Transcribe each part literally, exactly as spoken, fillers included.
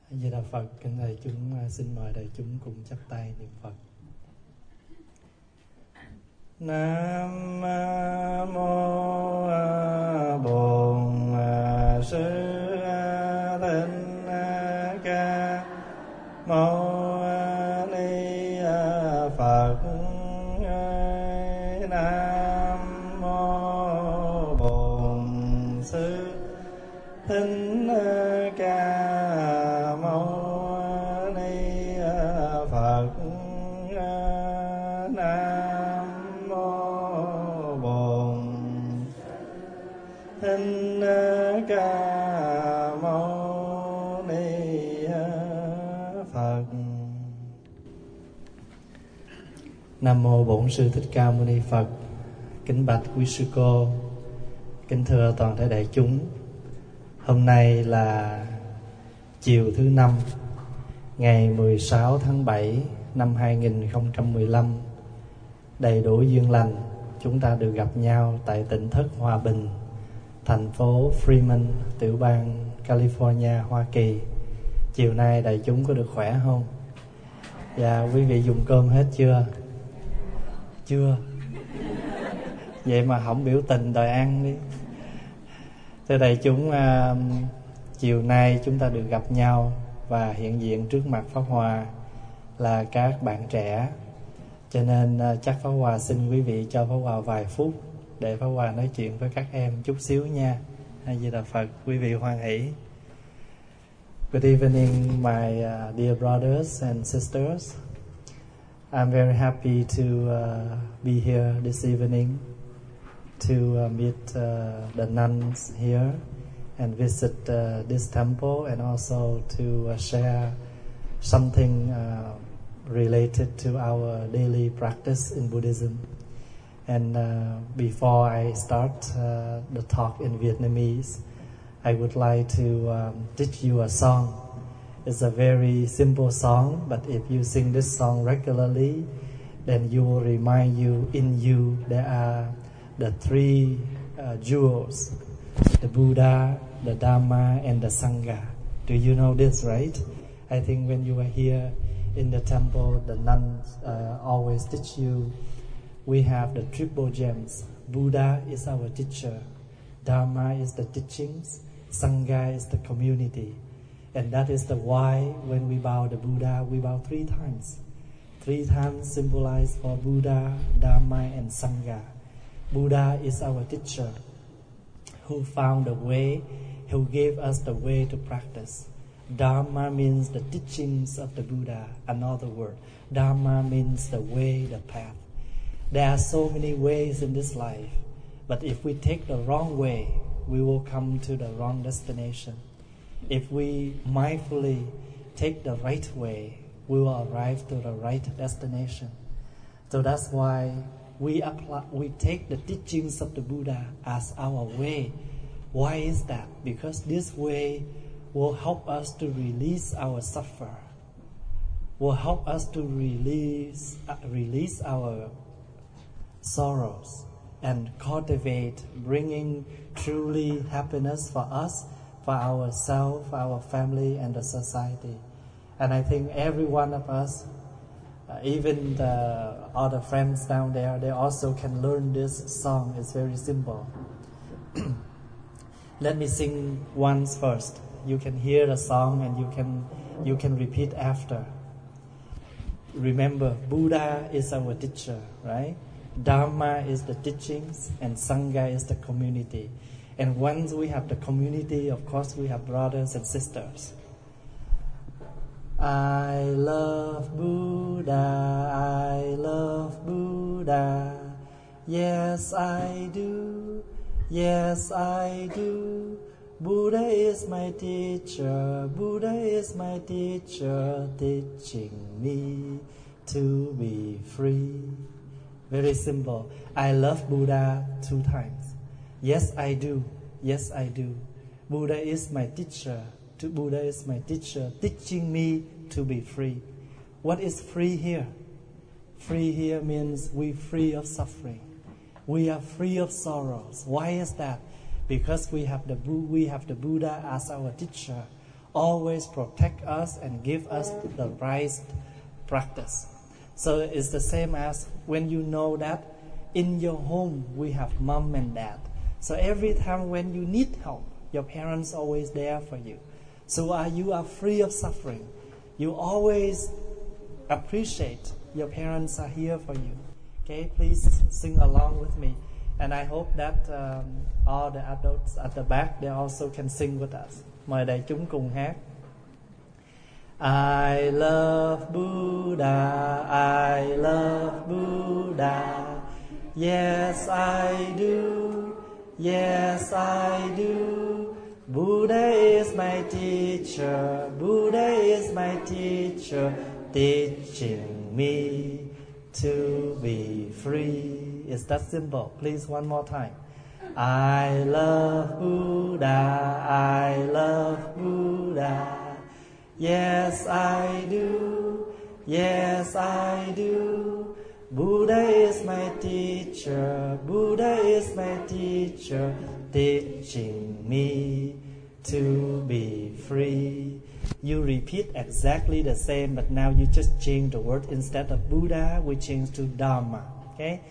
A Di Đà Phật. Kính thầy chúng, xin mời đại chúng cùng chắp tay niệm Phật. Nam mô Bổn Sư Thích Ca Mâu Ni Phật. Nam mô Bổn Sư Thích Ca Mâu Ni Phật. Nam mô Bổn Thích Ca Mâu Ni Phật. Nam mô Bổn Sư Thích Ca Mâu Ni Phật. Kính bạch quý sư cô, kính thưa toàn thể đại chúng. Hôm nay là chiều thứ năm, ngày mười sáu tháng bảy năm hai nghìn không trăm mười lăm. Đầy đủ duyên lành, chúng ta được gặp nhau tại tỉnh thất Hòa Bình, thành phố Fremont, tiểu bang California, Hoa Kỳ. Chiều nay đại chúng có được khỏe không? Dạ, quý vị dùng cơm hết chưa? Chưa? Vậy mà không biểu tình đòi ăn đi. Thưa đại chúng, uh, chiều nay chúng ta được gặp nhau và hiện diện trước mặt Pháp Hòa là các bạn trẻ. Cho nên uh, chắc Pháp Hòa xin quý vị cho Pháp Hòa vài phút để Pháp Hòa nói chuyện với các em chút xíu nha. A Di Đà Phật, quý vị hoan hỷ. Good evening, my uh, dear brothers and sisters. I'm very happy to uh, be here this evening to uh, meet uh, the nuns here and visit uh, this temple, and also to uh, share something uh, related to our daily practice in Buddhism. And uh, before I start uh, the talk in Vietnamese, I would like to um, teach you a song. It's a very simple song, but if you sing this song regularly, then you will remind you, in you there are the three uh, jewels, the Buddha, the Dhamma, and the Sangha. Do you know this, right? I think when you are here in the temple, the nuns uh, always teach you, we have the triple gems. Buddha is our teacher, Dhamma is the teachings, Sangha is the community. And that is the why when we bow the Buddha, we bow three times. Three times symbolize for Buddha, Dhamma, and Sangha. Buddha is our teacher who found the way, who gave us the way to practice. Dhamma means the teachings of the Buddha, another word. Dhamma means the way, the path. There are so many ways in this life, but if we take the wrong way, we will come to the wrong destination. If we mindfully take the right way, we will arrive to the right destination. So that's why we apply, we take the teachings of the Buddha as our way. Why is that? Because this way will help us to release our suffer, will help us to release uh, release our sorrows and cultivate bringing truly happiness for us, for ourselves, our family, and the society. And I think every one of us, uh, even the other friends down there, they also can learn this song. It's very simple. Let me sing once first. You can hear the song and you can you can repeat after. Remember, Buddha is our teacher, right? Dhamma is the teachings, and Sangha is the community. And once we have the community, of course, we have brothers and sisters. I love Buddha, I love Buddha. Yes, I do, yes, I do. Buddha is my teacher, Buddha is my teacher, teaching me to be free. Very simple. I love Buddha two times. Yes, I do. Yes, I do. Buddha is my teacher. Buddha is my teacher, teaching me to be free. What is free here? Free here means we free of suffering. We are free of sorrows. Why is that? Because we have the we have the Buddha as our teacher. always protect us and give us the right practice. So it's the same as when you know that in your home we have mom and dad. So every time when you need help, your parents are always there for you. So uh, you are free of suffering. You always appreciate your parents are here for you. Okay, please sing along with me. And I hope that um, all the adults at the back, they also can sing with us. Mời đại chúng cùng hát. I love Buddha, I love Buddha. Yes, I do. Yes, I do. Buddha is my teacher. Buddha is my teacher, teaching me to be free. It's that simple. Please, one more time. I love Buddha. I love Buddha. Yes, I do. Yes, I do. Buddha is my teacher. Buddha is my teacher, teaching me to be free. You repeat exactly the same, but now you just change the word. Instead of Buddha, we change to Dharma. Okay?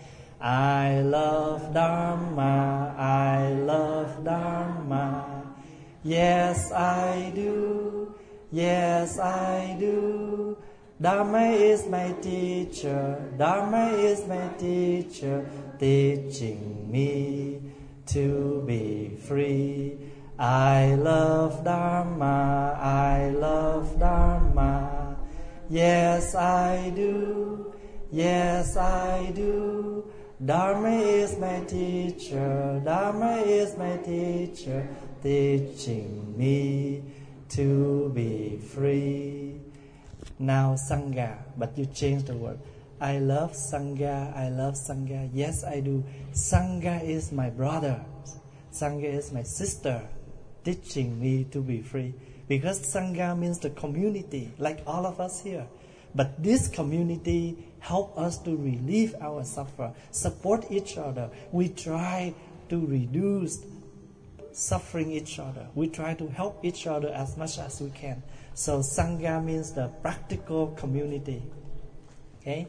I love Dharma. I love Dharma. Yes, I do. Yes, I do. Dharma is my teacher. Dharma is my teacher, teaching me to be free. I love Dharma. I love Dharma. Yes, I do. Yes, I do. Dharma is my teacher. Dharma is my teacher, teaching me to be free. Now Sangha, but you change the word. I love Sangha, I love Sangha. Yes, I do. Sangha is my brother. Sangha is my sister, teaching me to be free. Because Sangha means the community, like all of us here. But this community help us to relieve our suffering, support each other. We try to reduce suffering each other. We try to help each other as much as we can. So Sangha means the practical community. Okay?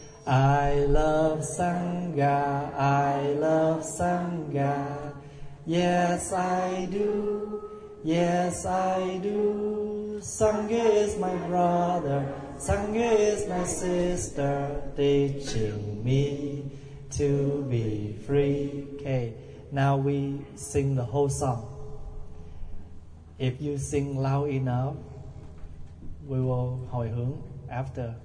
I love Sangha. I love Sangha. Yes, I do. Yes, I do. Sangha is my brother. Sangha is my sister, teaching me to be free. Okay. Now we sing the whole song. If you sing loud enough, we will hồi hướng after.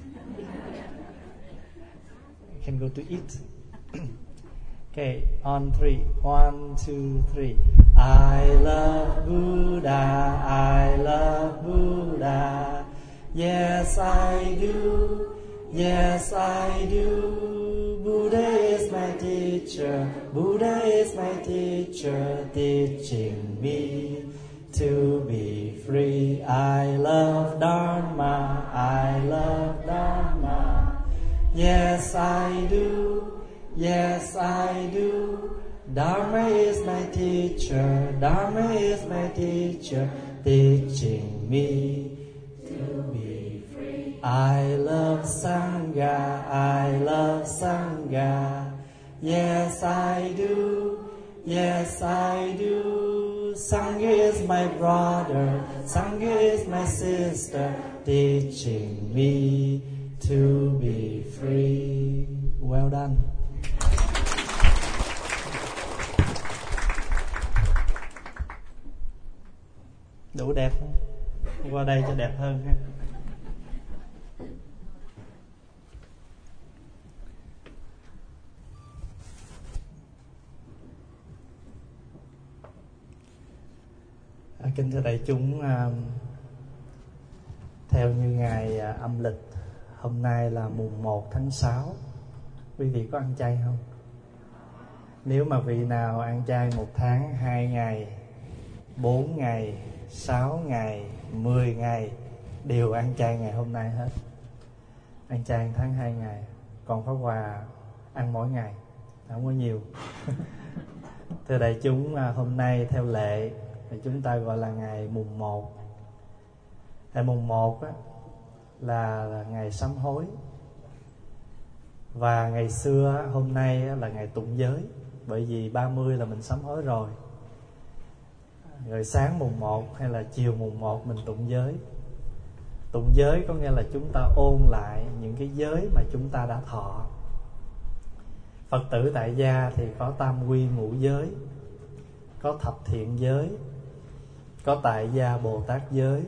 You can go to eat. Okay, on three. One, two, three. I love Buddha. I love Buddha. Yes, I do. Yes, I do. Buddha is my teacher. Buddha is my teacher, teaching me to be free. I love Dharma. I love Dharma. Yes, I do. Yes, I do. Dharma is my teacher. Dharma is my teacher, teaching me to be free. I love Sangha. I love Sangha. Yes, I do. Yes, I do. Sangha is my brother. Sangha is my sister, teaching me to be free. Well done. Đủ đẹp không? Qua đây cho đẹp hơn ha. À, kính thưa đại chúng, à, theo như ngày à, âm lịch, hôm nay là mùng một tháng sáu. Quý vị có ăn chay không? Nếu mà vị nào ăn chay một tháng, hai ngày, bốn ngày, sáu ngày, mười ngày đều ăn chay ngày hôm nay hết. Ăn chay một tháng hai ngày. Còn Pháp Hòa ăn mỗi ngày, không có nhiều. Thưa đại chúng, hôm nay theo lệ thì chúng ta gọi là ngày mùng một Ngày mùng một á, là, là ngày sám hối. Và ngày xưa hôm nay là ngày tụng giới, bởi vì ba mươi là mình sám hối rồi. Rồi sáng mùng một hay là chiều mùng một mình tụng giới. Tụng giới có nghĩa là chúng ta ôn lại những cái giới mà chúng ta đã thọ. Phật tử tại gia thì có tam quy ngũ giới, có thập thiện giới, có tại gia Bồ Tát giới.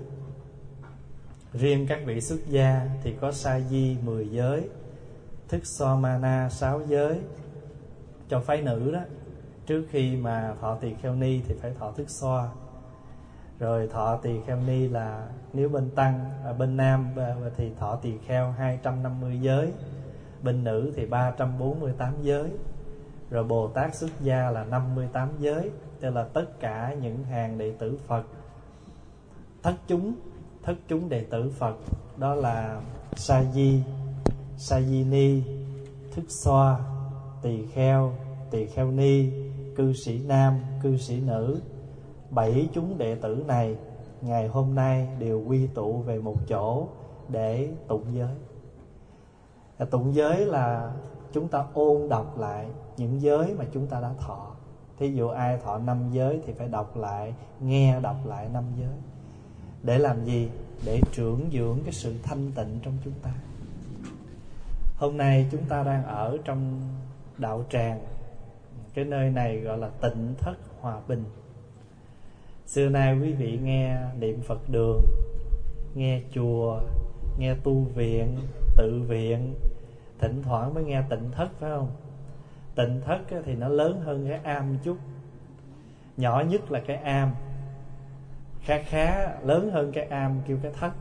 Riêng các vị xuất gia thì có sa di mười giới, thức so ma na sáu giới. Cho phái nữ đó, trước khi mà thọ tỳ kheo ni thì phải thọ thức so. Rồi thọ tỳ kheo ni là nếu bên tăng, à, bên nam thì thọ tỳ kheo hai trăm năm mươi giới, bên nữ thì ba trăm bốn mươi tám giới. Rồi Bồ Tát xuất gia là năm mươi tám giới. Tức là tất cả những hàng đệ tử Phật, thất chúng, thất chúng đệ tử Phật, đó là sa di, sa di ni, thức xoa, tỳ kheo, tỳ kheo ni, cư sĩ nam, cư sĩ nữ. Bảy chúng đệ tử này ngày hôm nay đều quy tụ về một chỗ để tụng giới. Tụng giới là chúng ta ôn đọc lại những giới mà chúng ta đã thọ. Thí dụ ai thọ năm giới thì phải đọc lại, nghe đọc lại năm giới. Để làm gì? Để trưởng dưỡng cái sự thanh tịnh trong chúng ta. Hôm nay chúng ta đang ở trong đạo tràng. Cái nơi này gọi là Tịnh Thất Hòa Bình. Xưa nay quý vị nghe niệm Phật đường, nghe chùa, nghe tu viện, tự viện, thỉnh thoảng mới nghe tịnh thất, phải không? Tịnh thất thì nó lớn hơn cái am chút. Nhỏ nhất là cái am, khá khá lớn hơn cái am kêu cái thất,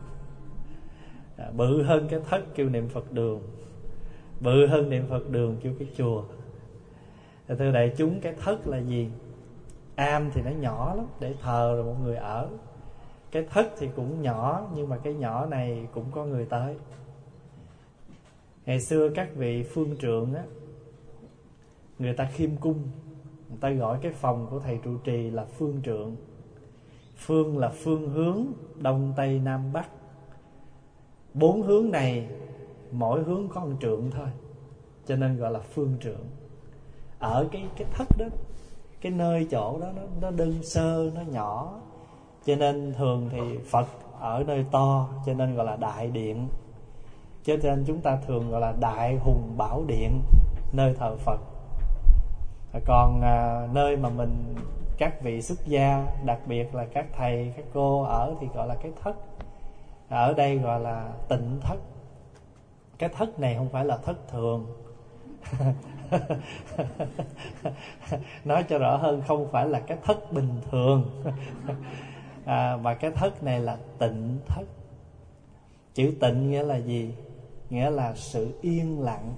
à, bự hơn cái thất kêu niệm Phật đường, bự hơn niệm Phật đường kêu cái chùa. Thưa đại chúng, cái thất là gì? Am thì nó nhỏ lắm, để thờ rồi một người ở. Cái thất thì cũng nhỏ, nhưng mà cái nhỏ này cũng có người tới. Ngày xưa các vị phương trượng á, người ta khiêm cung, người ta gọi cái phòng của thầy trụ trì là phương trượng. Phương là phương hướng đông tây nam bắc. Bốn hướng này mỗi hướng có một trượng thôi, cho nên gọi là phương trượng. Ở cái cái thất đó, cái nơi chỗ đó nó, nó đơn sơ, nó nhỏ, cho nên thường thì Phật ở nơi to, cho nên gọi là đại điện. Cho nên chúng ta thường gọi là đại hùng bảo điện, nơi thờ Phật. Còn à, nơi mà mình, các vị xuất gia, đặc biệt là các thầy, các cô ở thì gọi là cái thất. Ở đây gọi là tịnh thất. Cái thất này không phải là thất thường. Nói cho rõ hơn, không phải là cái thất bình thường, à, mà cái thất này là tịnh thất. Chữ tịnh nghĩa là gì? Nghĩa là sự yên lặng.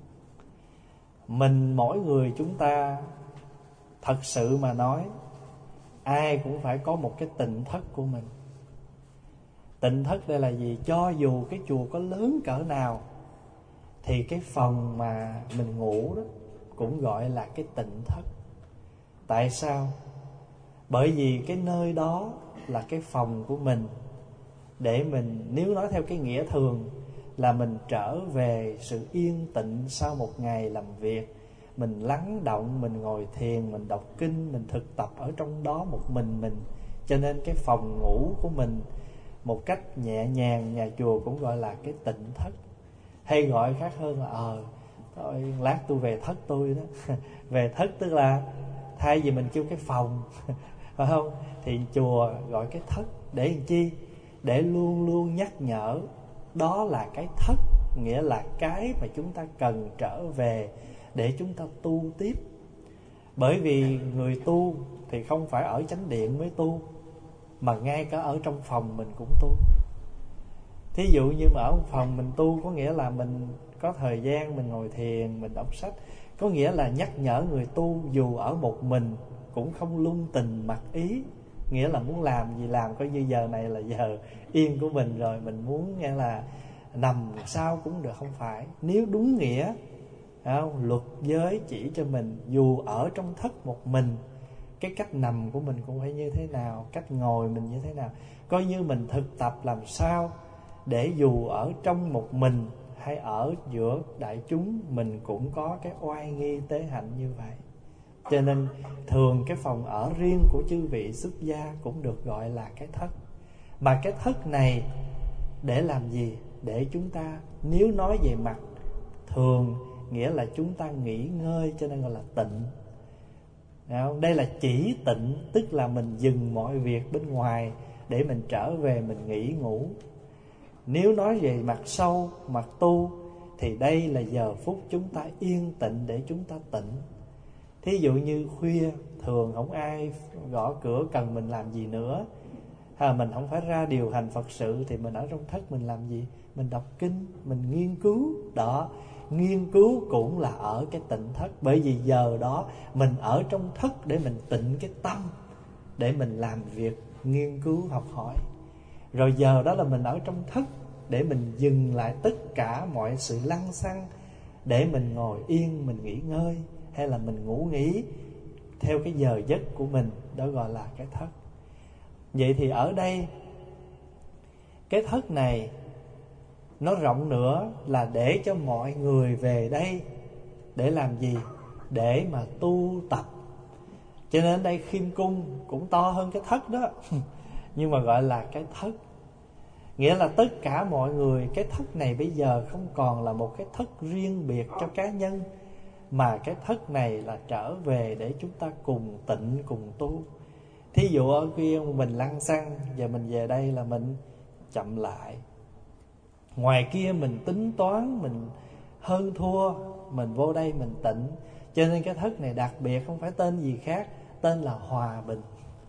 Mình mỗi người chúng ta, thật sự mà nói, ai cũng phải có một cái tịnh thất của mình. Tịnh thất đây là gì? Cho dù cái chùa có lớn cỡ nào thì cái phòng mà mình ngủ đó cũng gọi là cái tịnh thất. Tại sao? Bởi vì cái nơi đó là cái phòng của mình, để mình, nếu nói theo cái nghĩa thường, là mình trở về sự yên tĩnh sau một ngày làm việc. Mình lắng động, mình ngồi thiền, mình đọc kinh, mình thực tập ở trong đó một mình mình. Cho nên cái phòng ngủ của mình một cách nhẹ nhàng, nhà chùa cũng gọi là cái tịnh thất. Hay gọi khác hơn là ờ thôi lát tôi về thất tôi đó. Về thất tức là thay vì mình kêu cái phòng phải không, thì chùa gọi cái thất. Để làm chi? Để luôn luôn nhắc nhở đó là cái thất, nghĩa là cái mà chúng ta cần trở về để chúng ta tu tiếp. Bởi vì người tu thì không phải ở chánh điện mới tu, mà ngay cả ở trong phòng mình cũng tu. Thí dụ như mà ở phòng mình tu, có nghĩa là mình có thời gian mình ngồi thiền, mình đọc sách. Có nghĩa là nhắc nhở người tu dù ở một mình cũng không lung tình mặc ý. Nghĩa là muốn làm gì làm, coi như giờ này là giờ yên của mình rồi. Mình muốn nghe là nằm sao cũng được, không phải. Nếu đúng nghĩa, không? Luật giới chỉ cho mình dù ở trong thất một mình cái cách nằm của mình cũng phải như thế nào, cách ngồi mình như thế nào. Coi như mình thực tập làm sao để dù ở trong một mình hay ở giữa đại chúng, mình cũng có cái oai nghi tế hạnh như vậy. Cho nên thường cái phòng ở riêng của chư vị xuất gia cũng được gọi là cái thất. Mà cái thất này để làm gì? Để chúng ta, nếu nói về mặt thường, nghĩa là chúng ta nghỉ ngơi, cho nên gọi là tịnh. Đây là chỉ tịnh, tức là mình dừng mọi việc bên ngoài để mình trở về mình nghỉ ngủ. Nếu nói về mặt sâu, mặt tu, thì đây là giờ phút chúng ta yên tịnh để chúng ta tịnh. Thí dụ như khuya, thường không ai gõ cửa cần mình làm gì nữa, à, mình không phải ra điều hành Phật sự, thì mình ở trong thất mình làm gì? Mình đọc kinh, mình nghiên cứu. Đó, nghiên cứu cũng là ở cái tịnh thất. Bởi vì giờ đó mình ở trong thất để mình tịnh cái tâm, để mình làm việc nghiên cứu học hỏi. Rồi giờ đó là mình ở trong thất để mình dừng lại tất cả mọi sự lăng xăng, để mình ngồi yên, mình nghỉ ngơi, hay là mình ngủ nghỉ theo cái giờ giấc của mình. Đó gọi là cái thất. Vậy thì ở đây cái thất này nó rộng nữa là để cho mọi người về đây để làm gì? Để mà tu tập. Cho nên đây Khiêm Cung cũng to hơn cái thất đó nhưng mà gọi là cái thất. Nghĩa là tất cả mọi người, cái thất này bây giờ không còn là một cái thất riêng biệt cho cá nhân, mà cái thất này là trở về để chúng ta cùng tịnh, cùng tu. Thí dụ ở kia mình lăng xăng, giờ mình về đây là mình chậm lại. Ngoài kia mình tính toán, mình hơn thua, mình vô đây mình tịnh. Cho nên cái thất này đặc biệt, không phải tên gì khác, tên là hòa bình.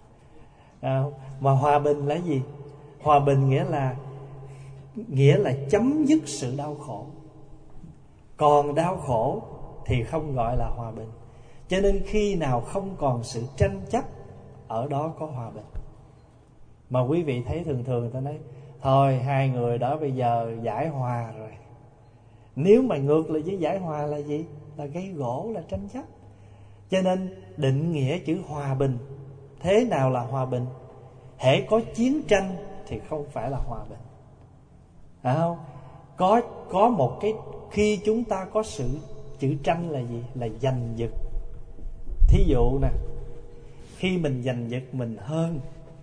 À, mà hòa bình là gì? Hòa bình nghĩa là nghĩa là chấm dứt sự đau khổ. Còn đau khổ thì không gọi là hòa bình. Cho nên khi nào không còn sự tranh chấp, ở đó có hòa bình. Mà quý vị thấy thường thường người ta nói thôi hai người đó bây giờ giải hòa rồi. Nếu mà ngược lại với giải hòa là gì? Là gây gỗ, là tranh chấp. Cho nên định nghĩa chữ hòa bình. Thế nào là hòa bình? Hễ có chiến tranh thì không phải là hòa bình. Phải không? Có, có một cái, khi chúng ta có sự chữ tranh là gì? Là giành giật. Thí dụ nè, khi mình giành giật mình hơn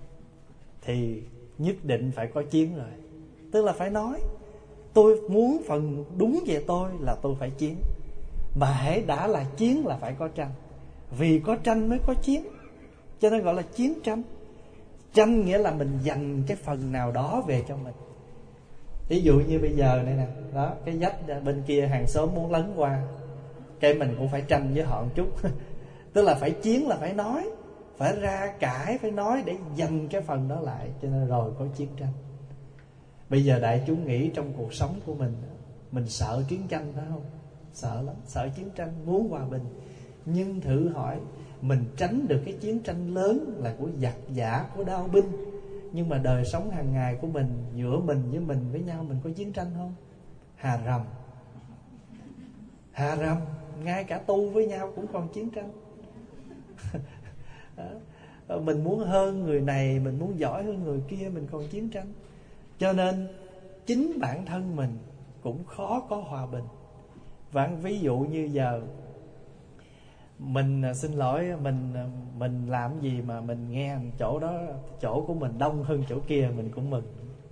thì nhất định phải có chiến rồi. Tức là phải nói tôi muốn phần đúng về tôi là tôi phải chiến. Mà hễ đã là chiến là phải có tranh. Vì có tranh mới có chiến, cho nên gọi là chiến tranh. Tranh nghĩa là mình giành cái phần nào đó về cho mình. Ví dụ như bây giờ này nè, đó, cái vách bên kia hàng xóm muốn lấn qua, cái mình cũng phải tranh với họ một chút tức là phải chiến, là phải nói, phải ra cãi, phải nói để giành cái phần đó lại. Cho nên rồi có chiến tranh. Bây giờ đại chúng nghĩ trong cuộc sống của mình, mình sợ chiến tranh phải không? Sợ lắm, sợ chiến tranh, muốn hòa bình. Nhưng thử hỏi, mình tránh được cái chiến tranh lớn là của giặc giả, của đao binh, nhưng mà đời sống hàng ngày của mình, giữa mình với mình với nhau, mình có chiến tranh không? Hà rầm Hà rầm Ngay cả tu với nhau cũng còn chiến tranh mình muốn hơn người này, mình muốn giỏi hơn người kia, mình còn chiến tranh. Cho nên chính bản thân mình cũng khó có hòa bình. Và ví dụ như giờ mình xin lỗi, mình mình làm gì mà mình nghe chỗ đó, chỗ của mình đông hơn chỗ kia, mình cũng mừng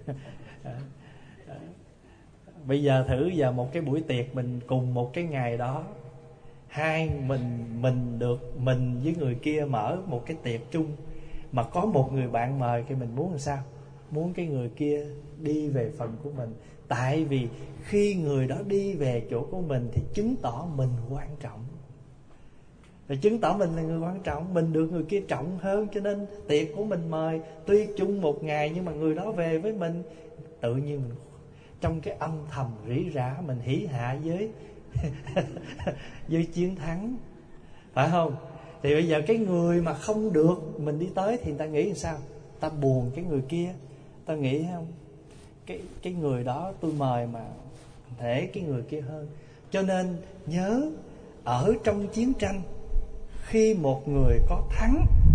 bây giờ thử giờ một cái buổi tiệc mình cùng một cái ngày đó, hai mình mình được mình với người kia mở một cái tiệc chung, mà có một người bạn mời, thì mình muốn làm sao? Muốn cái người kia đi về phần của mình. Tại vì khi người đó đi về chỗ của mình thì chứng tỏ mình quan trọng, rồi chứng tỏ mình là người quan trọng, mình được người kia trọng hơn. Cho nên tiệc của mình mời tuy chung một ngày, nhưng mà người đó về với mình, tự nhiên mình trong cái âm thầm rỉ rả mình hỉ hạ với với chiến thắng, phải không? Thì bây giờ cái người mà không được mình đi tới thì người ta nghĩ làm sao? Ta buồn cái người kia, ta nghĩ không, cái cái người đó tôi mời mà thể cái người kia hơn. Cho nên nhớ, ở trong chiến tranh, khi một người có thắng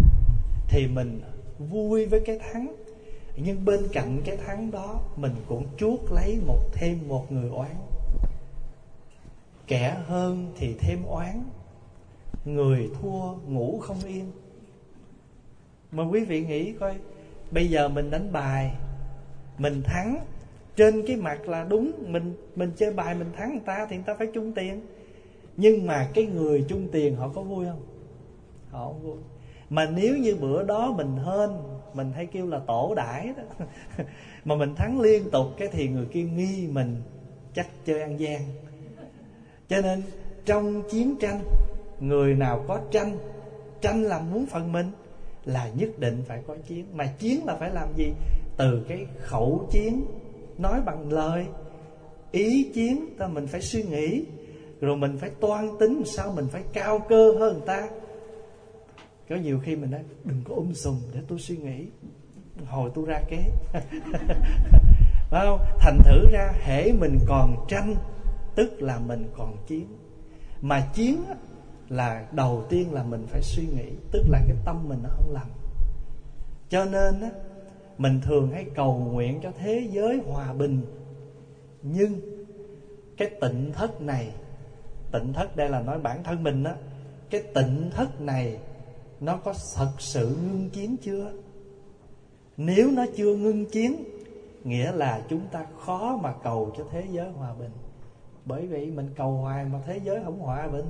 thì mình vui với cái thắng. Nhưng bên cạnh cái thắng đó, mình cũng chuốc lấy một thêm một người oán. Kẻ hơn thì thêm oán, người thua ngủ không yên. Mà quý vị nghĩ coi, bây giờ mình đánh bài, mình thắng, trên cái mặt là đúng, mình mình chơi bài mình thắng người ta thì người ta phải chung tiền. Nhưng mà cái người chung tiền họ có vui không? Họ không vui. Mà nếu như bữa đó mình hên, mình hay kêu là tổ đãi đó mà mình thắng liên tục, cái thì người kia nghi mình chắc chơi ăn gian. Cho nên trong chiến tranh, người nào có tranh, tranh là muốn phần mình, là nhất định phải có chiến. Mà chiến là phải làm gì? Từ cái khẩu chiến, nói bằng lời, ý chiến, ta mình phải suy nghĩ, rồi mình phải toan tính sao mình phải cao cơ hơn người ta. Có nhiều khi mình nói đừng có um sùm để tôi suy nghĩ, hồi tôi ra kế phải không? Thành thử ra hễ mình còn tranh, tức là mình còn chiến. Mà chiến là đầu tiên là mình phải suy nghĩ, tức là cái tâm mình nó không lành. Cho nên á, mình thường hay cầu nguyện cho thế giới hòa bình. Nhưng cái tịnh thất này, tịnh thất đây là nói bản thân mình á, cái tịnh thất này nó có thật sự ngưng chiến chưa? Nếu nó chưa ngưng chiến, nghĩa là chúng ta khó mà cầu cho thế giới hòa bình. Bởi vì mình cầu hoài mà thế giới không hòa bình.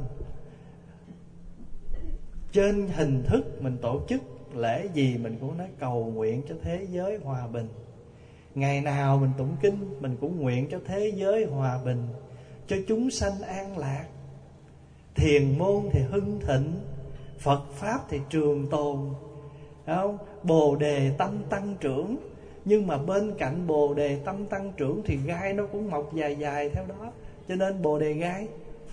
Trên hình thức mình tổ chức lễ gì mình cũng nói cầu nguyện cho thế giới hòa bình. Ngày nào mình tụng kinh, mình cũng nguyện cho thế giới hòa bình, cho chúng sanh an lạc, thiền môn thì hưng thịnh, Phật Pháp thì trường tồn, không? Bồ đề tâm tăng trưởng. Nhưng mà bên cạnh bồ đề tâm tăng trưởng thì gai nó cũng mọc dài dài theo đó. Cho nên bồ đề gai.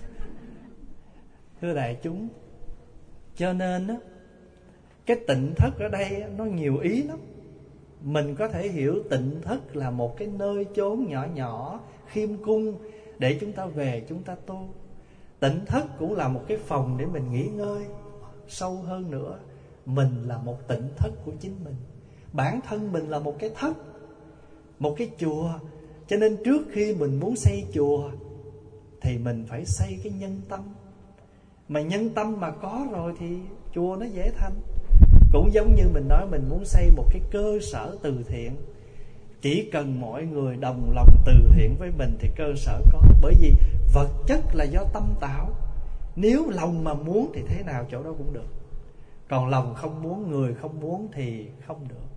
Thưa đại chúng, cho nên á, cái tịnh thất ở đây nó nhiều ý lắm. Mình có thể hiểu tịnh thất là một cái nơi chốn nhỏ nhỏ, khiêm cung, để chúng ta về chúng ta tu. Tịnh thất cũng là một cái phòng để mình nghỉ ngơi. Sâu hơn nữa, mình là một tịnh thất của chính mình. Bản thân mình là một cái thất, một cái chùa. Cho nên trước khi mình muốn xây chùa thì mình phải xây cái nhân tâm. Mà nhân tâm mà có rồi thì chùa nó dễ thành. Cũng giống như mình nói mình muốn xây một cái cơ sở từ thiện, chỉ cần mọi người đồng lòng từ thiện với mình thì cơ sở có. Bởi vì vật chất là do tâm tạo. Nếu lòng mà muốn thì thế nào chỗ đó cũng được. Còn lòng không muốn, người không muốn thì không được.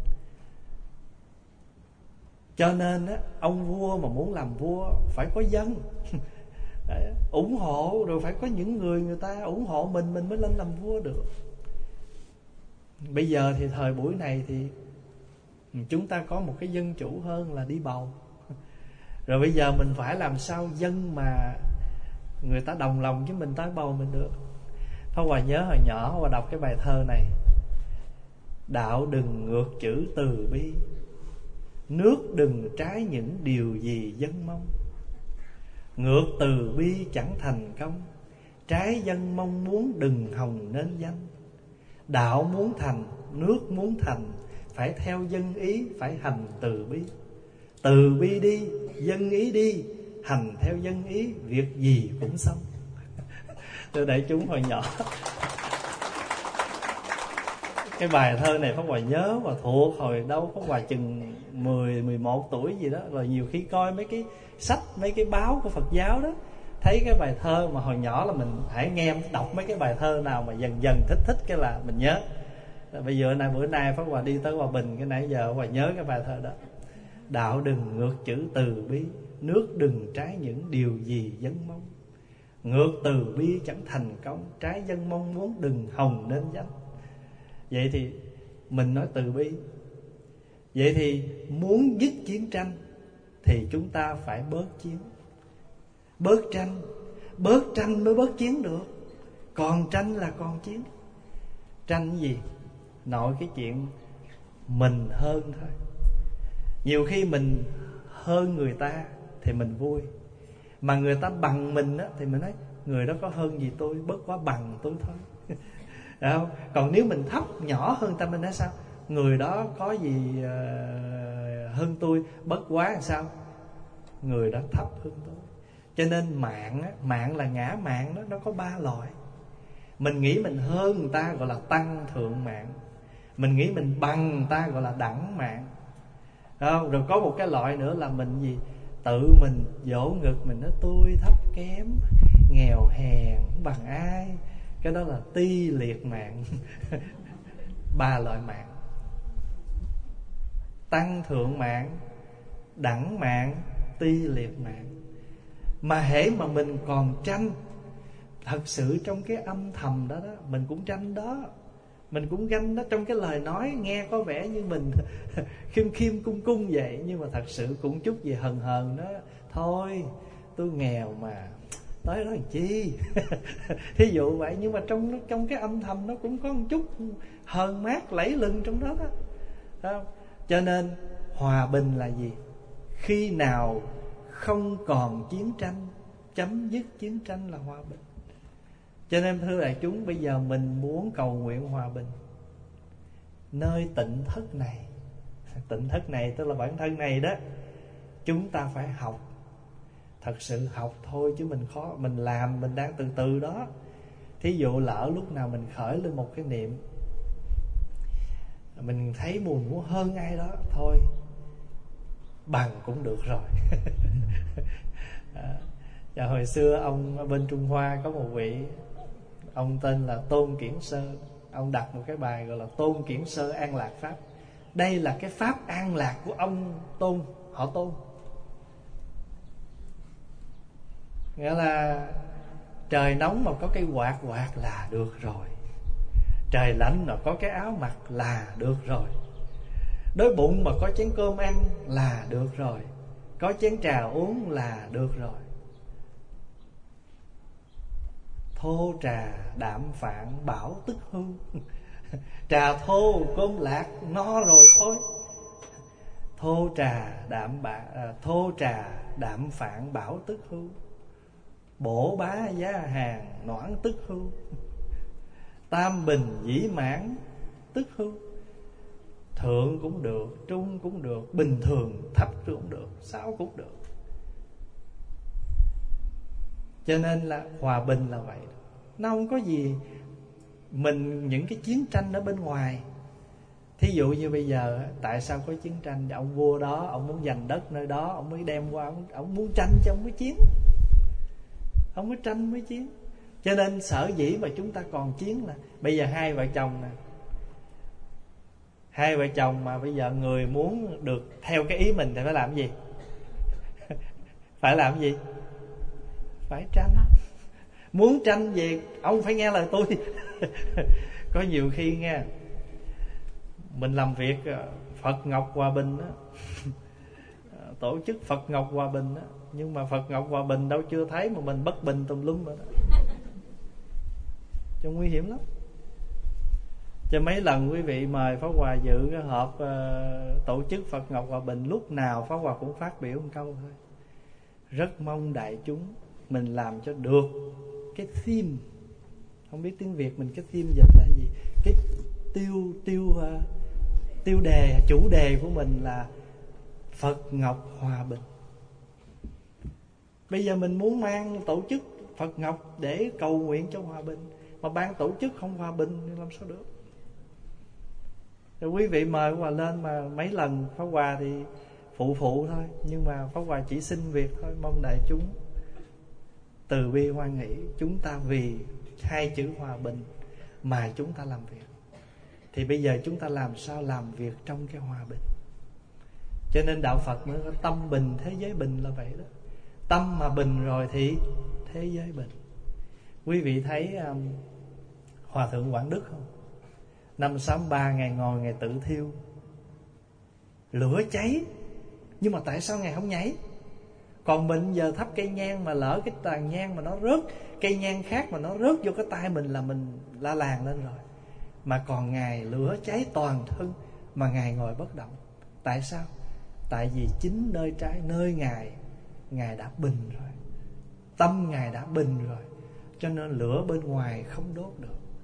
Cho nên á, ông vua mà muốn làm vua phải có dân Đấy, ủng hộ, rồi phải có những người người ta ủng hộ mình, mình mới lên làm vua được. Bây giờ thì thời buổi này thì chúng ta có một cái dân chủ hơn là đi bầu. Rồi bây giờ mình phải làm sao dân mà người ta đồng lòng với mình tới bầu mình được. Pháp Hòa nhớ hồi nhỏ Hòa đọc cái bài thơ này: đạo đừng ngược chữ từ bi, nước đừng trái những điều gì dân mong. Ngược từ bi chẳng thành công, trái dân mong muốn đừng hòng nên danh. Đạo muốn thành, nước muốn thành, phải theo dân ý, phải hành từ bi. Từ bi đi, dân ý đi, hành theo dân ý, việc gì cũng xong. Thưa đại chúng, hồi nhỏ cái bài thơ này Pháp Hòa nhớ và thuộc hồi đâu Pháp Hòa chừng mười, mười một tuổi gì đó. Rồi nhiều khi coi mấy cái sách, mấy cái báo của Phật giáo đó, thấy cái bài thơ mà hồi nhỏ là mình hãy nghe đọc mấy cái bài thơ nào mà dần dần thích thích cái là mình nhớ. Rồi bây giờ này bữa nay Pháp Hòa đi tới Hòa Bình, cái nãy giờ Pháp Hòa nhớ cái bài thơ đó: đạo đừng ngược chữ từ bi, nước đừng trái những điều gì dân mong. Ngược từ bi chẳng thành công, trái dân mong muốn đừng hòng nên danh. Vậy thì mình nói từ bi. Vậy thì muốn dứt chiến tranh thì chúng ta phải bớt chiến, bớt tranh. Bớt tranh mới bớt chiến được. Còn tranh là còn chiến. Tranh gì? Nội cái chuyện mình hơn thôi. Nhiều khi mình hơn người ta thì mình vui, mà người ta bằng mình á, thì mình nói người đó có hơn gì tôi, bất quá bằng tôi thôi. Không? Còn nếu mình thấp nhỏ hơn ta, mình nói sao? Người đó có gì uh, hơn tôi, bất quá làm sao? Người đó thấp hơn tôi. Cho nên mạng á, mạng là ngã mạng đó, nó có ba loại. Mình nghĩ mình hơn người ta gọi là tăng thượng mạng. Mình nghĩ mình bằng người ta gọi là đẳng mạng. Không? Rồi có một cái loại nữa là mình gì? Tự mình vỗ ngực mình nói tôi thấp kém, nghèo hèn, bằng ai. Cái đó là ti liệt mạng. Ba loại mạng: tăng thượng mạng, đẳng mạng, ti liệt mạng. Mà hễ mà mình còn tranh, thật sự trong cái âm thầm đó đó, mình cũng tranh đó, mình cũng ganh đó. Trong cái lời nói nghe có vẻ như mình khiêm khiêm cung cung vậy, nhưng mà thật sự cũng chút gì hờn hờn đó. Thôi tôi nghèo mà nói đó làm chi. Thí dụ vậy. Nhưng mà trong trong cái âm thầm nó cũng có một chút hờn mát lẫy lừng trong đó, đó. Đó. Cho nên hòa bình là gì? Khi nào không còn chiến tranh, chấm dứt chiến tranh là hòa bình. Cho nên thưa đại chúng, bây giờ mình muốn cầu nguyện hòa bình nơi tịnh thất này. Tịnh thất này tức là bản thân này đó. Chúng ta phải học. Thật sự học thôi chứ mình khó. Mình làm, mình đang từ từ đó. Thí dụ lỡ lúc nào mình khởi lên một cái niệm, mình thấy mình muốn hơn ai đó, thôi bằng cũng được rồi. à, hồi xưa ông ở bên Trung Hoa có một vị, ông tên là Tôn Kiển Sơ. Ông đặt một cái bài gọi là Tôn Kiển Sơ An Lạc Pháp. Đây là cái pháp an lạc của ông Tôn, họ Tôn. Nghĩa là trời nóng mà có cái quạt quạt là được rồi, trời lạnh mà có cái áo mặc là được rồi, đói bụng mà có chén cơm ăn là được rồi, có chén trà uống là được rồi. Thô trà đạm phạn bảo tức hư. Trà thô cơm lạc no rồi thôi. Thô trà đạm bạ, à, thô trà đạm phạn bảo tức hư. Bổ bá giá hàng noãn tức hư. Tam bình dĩ mãn tức hư. Thượng cũng được, trung cũng được, bình thường thấp cũng được, sao cũng được. Cho nên là hòa bình là vậy. Nó không có gì mình những cái chiến tranh ở bên ngoài. Thí dụ như bây giờ tại sao có chiến tranh? Ông vua đó, ông muốn giành đất nơi đó, ông mới đem qua, ông, ông muốn tranh cho ông mới chiến. Ông mới tranh mới chiến. Cho nên sở dĩ mà chúng ta còn chiến là bây giờ hai vợ chồng nè, hai vợ chồng mà bây giờ người muốn được theo cái ý mình thì phải làm gì? Phải làm gì? Phải tranh. Muốn tranh gì? Ông phải nghe lời tôi. Có nhiều khi nghe mình làm việc Phật Ngọc Hòa Bình đó, tổ chức Phật Ngọc Hòa Bình đó, nhưng mà Phật Ngọc Hòa Bình đâu chưa thấy mà mình bất bình tùm lum rồi đó. Cho nguy hiểm lắm. Cho mấy lần quý vị mời Pháp Hòa dự cái họp uh, tổ chức Phật Ngọc Hòa Bình, lúc nào Pháp Hòa cũng phát biểu một câu thôi: rất mong đại chúng mình làm cho được cái theme, không biết tiếng Việt mình cái theme dịch là gì, cái tiêu tiêu uh, tiêu đề, chủ đề của mình là Phật Ngọc Hòa Bình. Bây giờ mình muốn mang tổ chức Phật Ngọc để cầu nguyện cho hòa bình, mà ban tổ chức không hòa bình thì làm sao được? Rồi quý vị mời Pháp Hòa lên mà mấy lần Pháp Hòa thì phụ phụ thôi, nhưng mà Pháp Hòa chỉ xin việc thôi. Mong đại chúng từ bi hoan hỷ, chúng ta vì hai chữ hòa bình mà chúng ta làm việc. Thì bây giờ chúng ta làm sao làm việc trong cái hòa bình. Cho nên đạo Phật mới có tâm bình thế giới bình là vậy đó. Tâm mà bình rồi thì thế giới bình. Quý vị thấy um, Hòa Thượng Quảng Đức không? Năm sáu ba Ngài ngồi Ngài tự thiêu, lửa cháy, nhưng mà tại sao Ngài không nhảy? Còn mình giờ thắp cây nhang mà lỡ cái tàn nhang mà nó rớt, cây nhang khác mà nó rớt vô cái tay mình là mình la làng lên rồi. Mà còn Ngài lửa cháy toàn thân mà Ngài ngồi bất động. Tại sao? Tại vì chính nơi trái, nơi Ngài, Ngài đã bình rồi, tâm Ngài đã bình rồi, cho nên lửa bên ngoài không đốt được.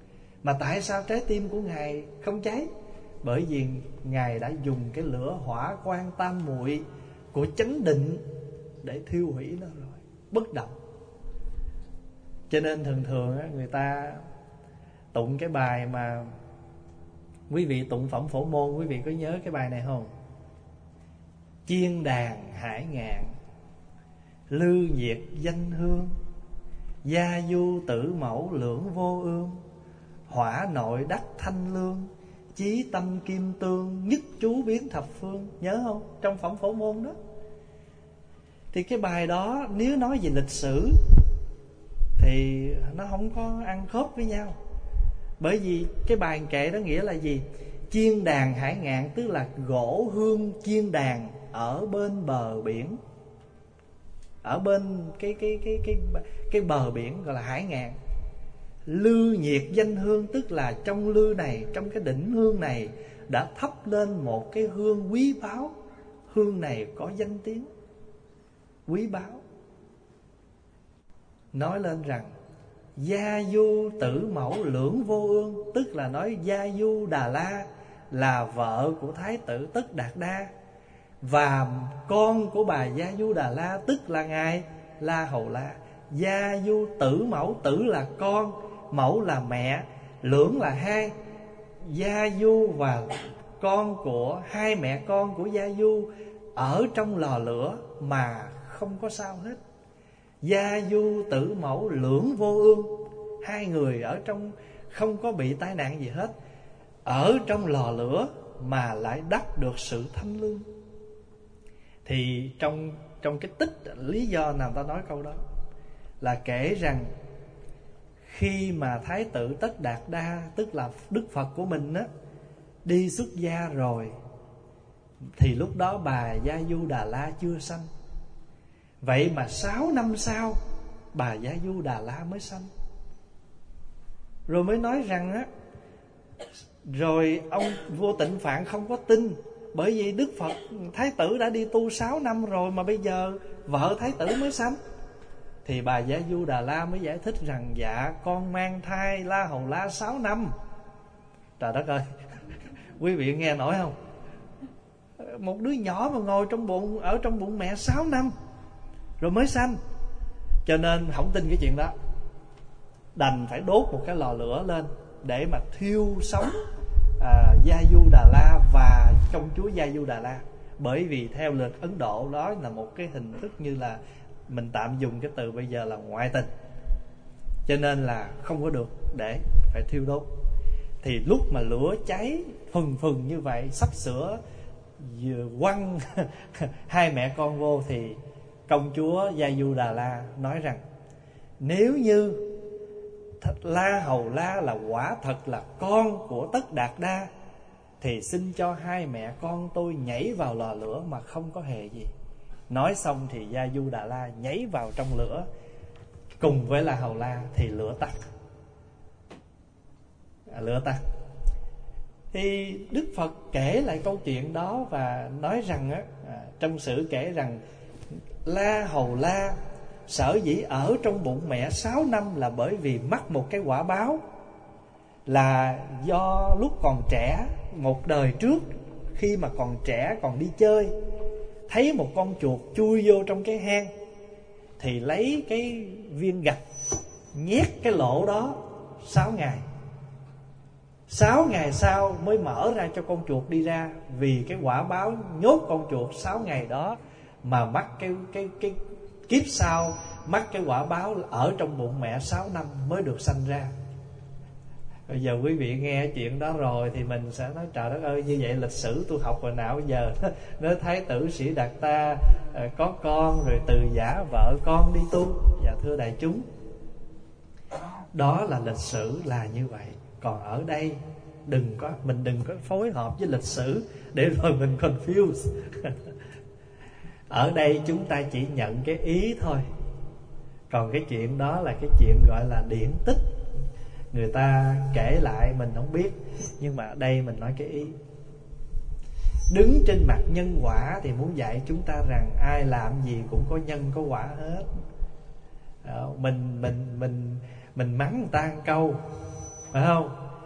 Mà tại sao trái tim của Ngài không cháy? Bởi vì Ngài đã dùng cái lửa hỏa quan tam muội của chánh định để thiêu hủy nó rồi, bất động. Cho nên thường thường á, người ta tụng cái bài mà quý vị tụng phẩm Phổ Môn, quý vị có nhớ cái bài này không? Chiên đàn hải ngạn, lư nhiệt danh hương, gia du tử mẫu lưỡng vô ương, hỏa nội đắc thanh lương, chí tâm kim tương, nhất chú biến thập phương. Nhớ không? Trong phẩm Phổ Môn đó. Thì cái bài đó nếu nói về lịch sử thì nó không có ăn khớp với nhau. Bởi vì cái bài kệ đó nghĩa là gì? Chiên đàn hải ngạn, tức là gỗ hương chiên đàn ở bên bờ biển, ở bên cái cái cái cái cái bờ biển gọi là hải ngạn. Lư nhiệt danh hương, tức là trong lư này, trong cái đỉnh hương này đã thắp lên một cái hương quý báu. Hương này có danh tiếng quý báu. Nói lên rằng Gia Du tử mẫu lưỡng vô ương, tức là nói Gia Du Đà La là vợ của Thái tử Tất Đạt Đa, và con của bà Gia Du Đà La tức là ngài La Hầu La. Gia Du tử mẫu, tử là con, mẫu là mẹ, lưỡng là hai. Gia Du và con của hai mẹ con của Gia Du ở trong lò lửa mà không có sao hết. Gia Du tử mẫu lưỡng vô ương, hai người ở trong không có bị tai nạn gì hết, ở trong lò lửa mà lại đắc được sự thanh lương. Thì trong trong cái tích, lý do nào ta nói câu đó là kể rằng khi mà Thái tử Tất Đạt Đa, tức là Đức Phật của mình á, đi xuất gia rồi, thì lúc đó bà Gia Du Đà La chưa sanh. Vậy mà sáu năm sau bà Gia Du Đà La mới sanh. Rồi mới nói rằng á, rồi ông Vua Tịnh Phạn không có tin, bởi vì Đức Phật Thái tử đã đi tu sáu năm rồi mà bây giờ vợ Thái tử mới sanh. Thì bà Gia Du Đà La mới giải thích rằng dạ con mang thai La Hầu La sáu năm. Trời đất ơi, quý vị nghe nổi không? Một đứa nhỏ mà ngồi trong bụng, ở trong bụng mẹ sáu năm rồi mới sanh. Cho nên không tin cái chuyện đó, đành phải đốt một cái lò lửa lên để mà thiêu sống à, Gia Du Đà La và công chúa Gia Du Đà La. Bởi vì theo lịch Ấn Độ đó là một cái hình thức như là, mình tạm dùng cái từ bây giờ là ngoại tình, cho nên là không có được, để phải thiêu đốt. Thì lúc mà lửa cháy phừng phừng như vậy, sắp sửa vừa quăng hai mẹ con vô, thì công chúa Gia Du Đà La nói rằng nếu như La Hầu La là quả thật là con của Tất Đạt Đa, thì xin cho hai mẹ con tôi nhảy vào lò lửa mà không có hề gì. Nói xong thì Gia Du Đà La nhảy vào trong lửa cùng với La Hầu La, thì lửa tắt. à, Lửa tắt. Thì Đức Phật kể lại câu chuyện đó và nói rằng á, à, trong sử kể rằng La Hầu La sở dĩ ở trong bụng mẹ sáu năm là bởi vì mắc một cái quả báo, là do lúc còn trẻ, một đời trước, khi mà còn trẻ còn đi chơi, thấy một con chuột chui vô trong cái hang, thì lấy cái viên gạch nhét cái lỗ đó sáu ngày. Sáu ngày sau mới mở ra cho con chuột đi ra, vì cái quả báo nhốt con chuột sáu ngày đó mà mắc cái cái cái kiếp sau mắc cái quả báo ở trong bụng mẹ sáu năm mới được sanh ra. Bây giờ quý vị nghe chuyện đó rồi thì mình sẽ nói trời đất ơi, như vậy lịch sử tôi học hồi nào giờ nói Thái tử Sĩ Đạt Ta có con rồi từ giả vợ con đi tu. Dạ thưa đại chúng, đó là lịch sử là như vậy. Còn ở đây đừng có mình đừng có phối hợp với lịch sử để rồi mình confuse. Ở đây chúng ta chỉ nhận cái ý thôi, còn cái chuyện đó là cái chuyện gọi là điển tích, người ta kể lại mình không biết, nhưng mà ở đây mình nói cái ý. Đứng trên mặt nhân quả thì muốn dạy chúng ta rằng ai làm gì cũng có nhân có quả hết. Đó, mình mình mình mình mắng người ta một câu, phải không?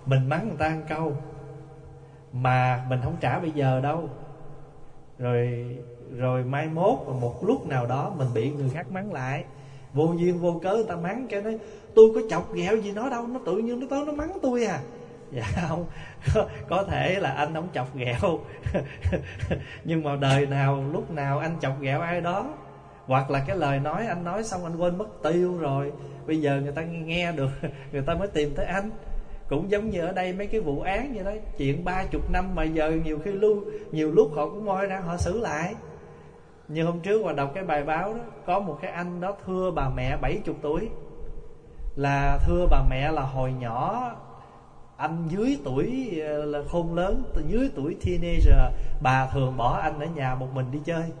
Mình mắng người ta một câu mà mình không trả bây giờ đâu, Rồi rồi mai mốt một lúc nào đó mình bị người khác mắng lại, vô duyên vô cớ người ta mắng cái nói tôi có chọc ghẹo gì nó đâu, nó tự nhiên nó tới nó mắng tôi à. Dạ không, có, có thể là anh không chọc ghẹo nhưng mà đời nào lúc nào anh chọc ghẹo ai đó, hoặc là cái lời nói anh nói xong anh quên mất tiêu rồi, bây giờ người ta nghe được người ta mới tìm tới anh. Cũng giống như ở đây mấy cái vụ án vậy đó, chuyện ba chục năm mà giờ nhiều khi lưu nhiều lúc họ cũng moi ra họ xử lại. Như hôm trước mà đọc cái bài báo đó, có một cái anh đó thưa bà mẹ bảy chục tuổi, là thưa bà mẹ là hồi nhỏ anh dưới tuổi là khôn lớn, dưới tuổi teenager, bà thường bỏ anh ở nhà một mình đi chơi.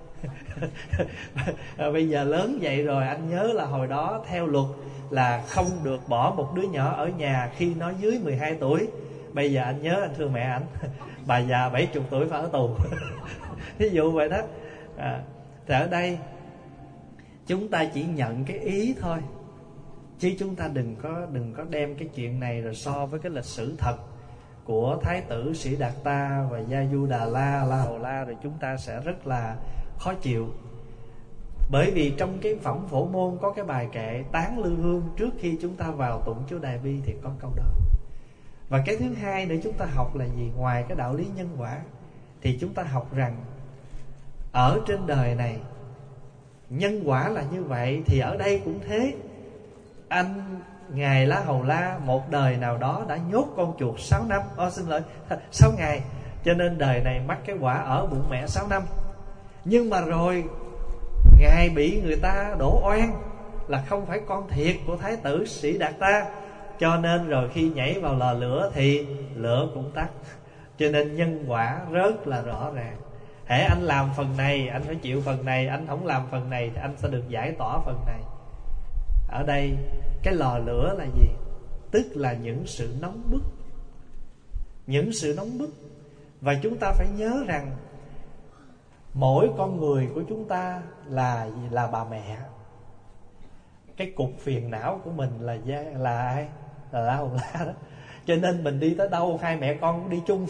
Bây giờ lớn vậy rồi, anh nhớ là hồi đó theo luật là không được bỏ một đứa nhỏ ở nhà khi nó dưới mười hai tuổi. Bây giờ anh nhớ anh thương mẹ ảnh, bà già bảy chục tuổi phải ở tù. Ví dụ vậy đó. À, thì ở đây chúng ta chỉ nhận cái ý thôi, chứ chúng ta đừng có đừng có đem cái chuyện này rồi so với cái lịch sử thật của Thái tử Sĩ Đạt Ta và Gia Du Đà La, La Hầu La, rồi chúng ta sẽ rất là khó chịu. Bởi vì trong cái phẩm Phổ Môn có cái bài kệ tán lư hương trước khi chúng ta vào tụng chú Đại Bi thì có câu đó. Và cái thứ hai nữa chúng ta học là gì? Ngoài cái đạo lý nhân quả thì chúng ta học rằng ở trên đời này nhân quả là như vậy, thì ở đây cũng thế. Anh Ngài La Hầu La một đời nào đó đã nhốt con chuột sáu năm, ô xin lỗi, sáu ngày, cho nên đời này mắc cái quả ở bụng mẹ sáu năm. Nhưng mà rồi Ngài bị người ta đổ oan là không phải con thiệt của Thái tử Sĩ Đạt Ta, cho nên rồi khi nhảy vào lò lửa thì lửa cũng tắt. Cho nên nhân quả rất là rõ ràng. Hễ anh làm phần này anh phải chịu phần này, anh không làm phần này thì anh sẽ được giải tỏa phần này. Ở đây cái lò lửa là gì? Tức là những sự nóng bức. Những sự nóng bức. Và chúng ta phải nhớ rằng mỗi con người của chúng ta là là bà mẹ. Cái cục phiền não của mình là là ai? Là La Hầu La đó. Cho nên mình đi tới đâu hai mẹ con cũng đi chung.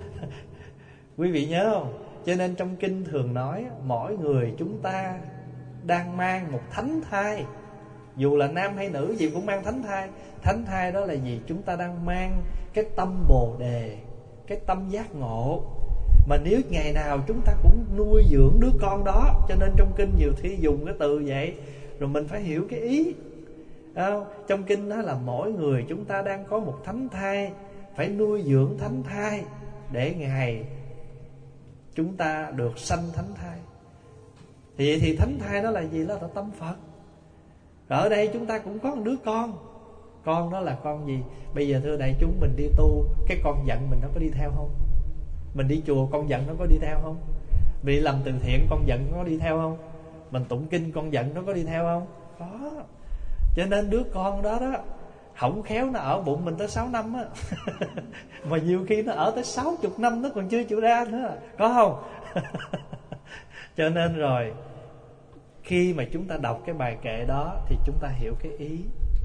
Quý vị nhớ không? Cho nên trong kinh thường nói mỗi người chúng ta đang mang một thánh thai. Dù là nam hay nữ gì cũng mang thánh thai. Thánh thai đó là gì? Chúng ta đang mang cái tâm Bồ Đề, cái tâm giác ngộ. Mà nếu ngày nào chúng ta cũng nuôi dưỡng đứa con đó, cho nên trong kinh nhiều khi dùng cái từ vậy, rồi mình phải hiểu cái ý. Không? Trong kinh đó là mỗi người chúng ta đang có một thánh thai, phải nuôi dưỡng thánh thai để ngày chúng ta được sanh thánh thai. Thì vậy thì thánh thai đó là gì? Đó là tâm Phật. Rồi ở đây chúng ta cũng có một đứa con. Con đó là con gì? Bây giờ thưa đại chúng, mình đi tu, cái con giận mình nó có đi theo không? Mình đi chùa con giận nó có đi theo không? Mình đi làm từ thiện con giận nó có đi theo không? Mình tụng kinh con giận nó có đi theo không? Có. Cho nên đứa con đó đó, không khéo nó ở bụng mình tới sáu năm á. Mà nhiều khi nó ở tới sáu chục năm nó còn chưa chịu ra nữa. Có không? Cho nên rồi khi mà chúng ta đọc cái bài kệ đó thì chúng ta hiểu cái ý.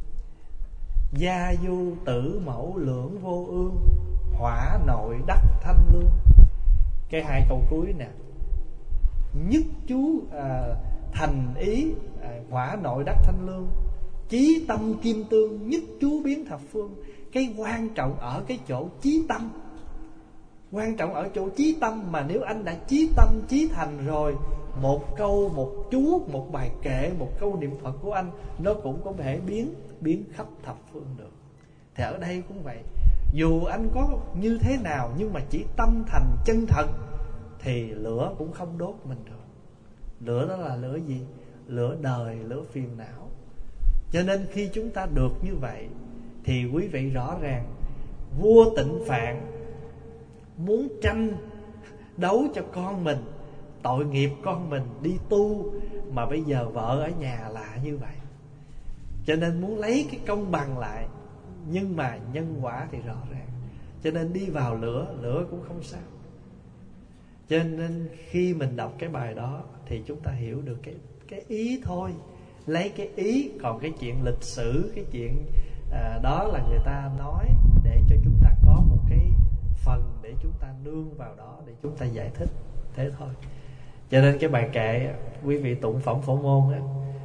Gia du tử mẫu lưỡng vô ương, hỏa nội đắc thanh lương. Cái hai câu cuối nè. Nhất chú à, thành ý à, hỏa nội đắc thanh lương, chí tâm kim tương, nhất chú biến thập phương. Cái quan trọng ở cái chỗ chí tâm. Quan trọng ở chỗ chí tâm. Mà nếu anh đã chí tâm, chí thành rồi, một câu, một chú, một bài kệ, một câu niệm Phật của anh nó cũng có thể biến biến khắp thập phương được. Thì ở đây cũng vậy. Dù anh có như thế nào, nhưng mà chỉ tâm thành chân thật thì lửa cũng không đốt mình được. Lửa đó là lửa gì? Lửa đời, lửa phiền não. Cho nên khi chúng ta được như vậy thì quý vị rõ ràng vua Tịnh Phạn muốn tranh đấu cho con mình, tội nghiệp con mình đi tu, mà bây giờ vợ ở nhà là như vậy. Cho nên muốn lấy cái công bằng lại. Nhưng mà nhân quả thì rõ ràng. Cho nên đi vào lửa, lửa cũng không sao. Cho nên khi mình đọc cái bài đó thì chúng ta hiểu được cái, cái ý thôi. Lấy cái ý. Còn cái chuyện lịch sử, cái chuyện à, đó là người ta nói để cho chúng ta có để chúng ta nương vào đó để chúng ta giải thích. Thế thôi. Cho nên cái bài kệ quý vị tụng phẩm Phổ Môn á,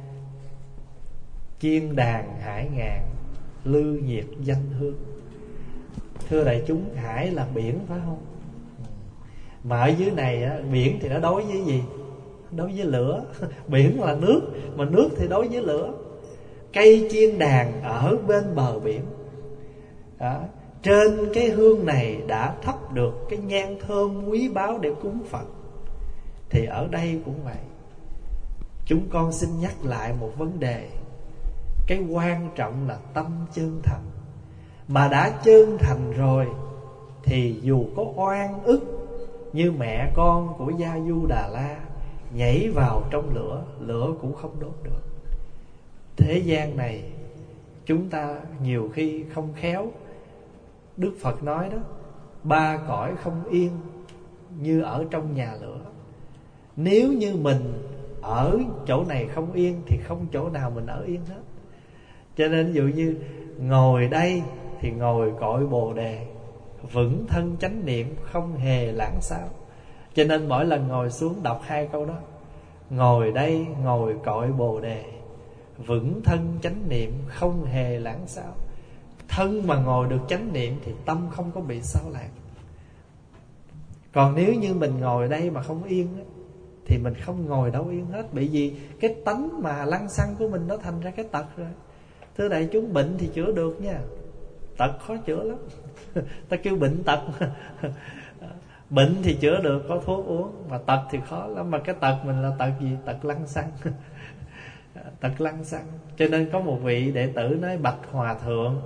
chiên đàn hải ngàn, lư nhiệt danh hương. Thưa đại chúng, hải là biển phải không? Mà ở dưới này á, biển thì nó đối với gì? Đối với lửa. Biển là nước, mà nước thì đối với lửa. Cây chiên đàn ở bên bờ biển đó. Trên cái hương này đã thắp được cái nhang thơm quý báu để cúng Phật. Thì ở đây cũng vậy. Chúng con xin nhắc lại một vấn đề. Cái quan trọng là tâm chân thành. Mà đã chân thành rồi thì dù có oan ức như mẹ con của Gia Du Đà La nhảy vào trong lửa, lửa cũng không đốt được. Thế gian này chúng ta nhiều khi không khéo. Đức Phật nói đó, ba cõi không yên như ở trong nhà lửa. Nếu như mình ở chỗ này không yên thì không chỗ nào mình ở yên hết. Cho nên ví dụ như ngồi đây thì ngồi cội Bồ Đề, vững thân chánh niệm không hề lãng xao. Cho nên mỗi lần ngồi xuống đọc hai câu đó. Ngồi đây ngồi cội Bồ Đề, vững thân chánh niệm không hề lãng xao. Thân mà ngồi được chánh niệm thì tâm không có bị xao lãng. Còn nếu như mình ngồi đây mà không yên á, thì mình không ngồi đâu yên hết. Bởi vì cái tánh mà lăng xăng của mình nó thành ra cái tật rồi. Thưa đại chúng, bệnh thì chữa được nha, tật khó chữa lắm. Ta kêu bệnh tật. Bệnh thì chữa được, có thuốc uống. Mà tật thì khó lắm. Mà cái tật mình là tật gì? Tật lăng xăng. Tật lăng xăng. Cho nên có một vị đệ tử nói: bạch hòa thượng,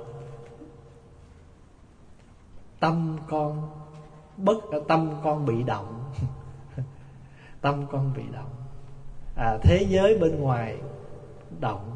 tâm con bất tâm con bị động. Tâm con bị động. À, thế giới bên ngoài động.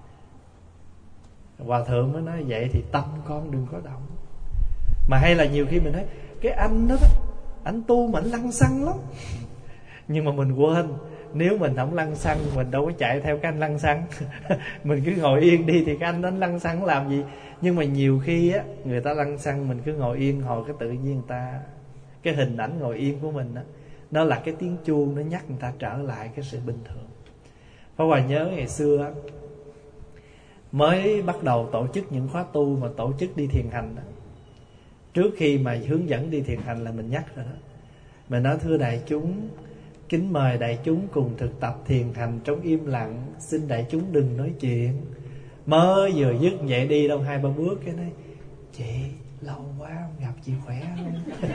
Hòa thượng mới nói vậy thì tâm con đừng có động. Mà hay là nhiều khi mình nói cái anh đó, đó anh tu mà anh lăng xăng lắm. Nhưng mà mình quên, nếu mình không lăng xăng mình đâu có chạy theo cái anh lăng xăng. Mình cứ ngồi yên đi thì cái anh đó lăng xăng làm gì. Nhưng mà nhiều khi á, người ta lăng xăng mình cứ ngồi yên, hồi cái tự nhiên người ta, cái hình ảnh ngồi yên của mình á, nó là cái tiếng chuông, nó nhắc người ta trở lại cái sự bình thường. Pháp Hòa nhớ ngày xưa á, mới bắt đầu tổ chức những khóa tu mà tổ chức đi thiền hành đó. Trước khi mà hướng dẫn đi thiền hành là mình nhắc rồi đó. Mình nói: thưa đại chúng, kính mời đại chúng cùng thực tập thiền hành trong im lặng. Xin đại chúng đừng nói chuyện. Mới vừa dứt vậy đi đâu hai ba bước cái nói: chị lâu quá không gặp, chị khỏe không?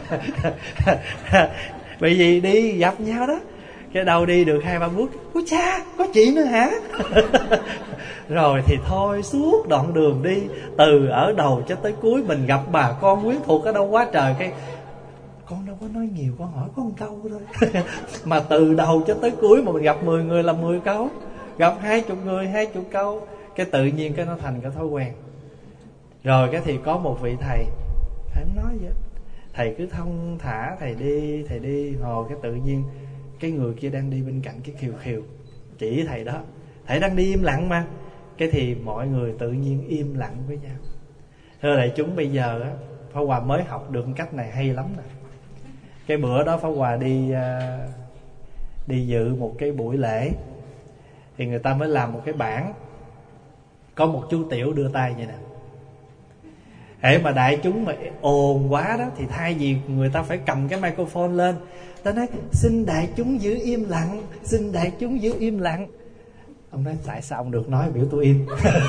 Bởi vì đi gặp nhau đó, cái đâu đi được hai ba bước, ôi cha, có chị nữa hả? Rồi thì thôi, suốt đoạn đường đi, từ ở đầu cho tới cuối mình gặp bà con quyến thuộc ở đâu quá trời. Cái con đâu có nói nhiều, con hỏi có một câu thôi. Mà từ đầu cho tới cuối mà mình gặp mười người là mười câu, gặp hai chục người hai chục câu. Cái tự nhiên cái nó thành cái thói quen. Rồi cái thì có một vị thầy, thầy không nói gì hết, thầy cứ thông thả, thầy đi, thầy đi. Hồi cái tự nhiên cái người kia đang đi bên cạnh cái khiều khiều chỉ thầy đó, thầy đang đi im lặng mà. Cái thì mọi người tự nhiên im lặng với nhau. Thưa đại chúng, bây giờ á, Pháp Hòa mới học được cách này hay lắm nè. Cái bữa đó Pháp Hòa đi đi dự một cái buổi lễ, thì người ta mới làm một cái bảng, có một chú tiểu đưa tay vậy nè. Hễ mà đại chúng mà ồn quá đó, thì thay vì người ta phải cầm cái microphone lên, ta nói: xin đại chúng giữ im lặng, xin đại chúng giữ im lặng. Ông nói: tại sao ông được nói, biểu tôi im.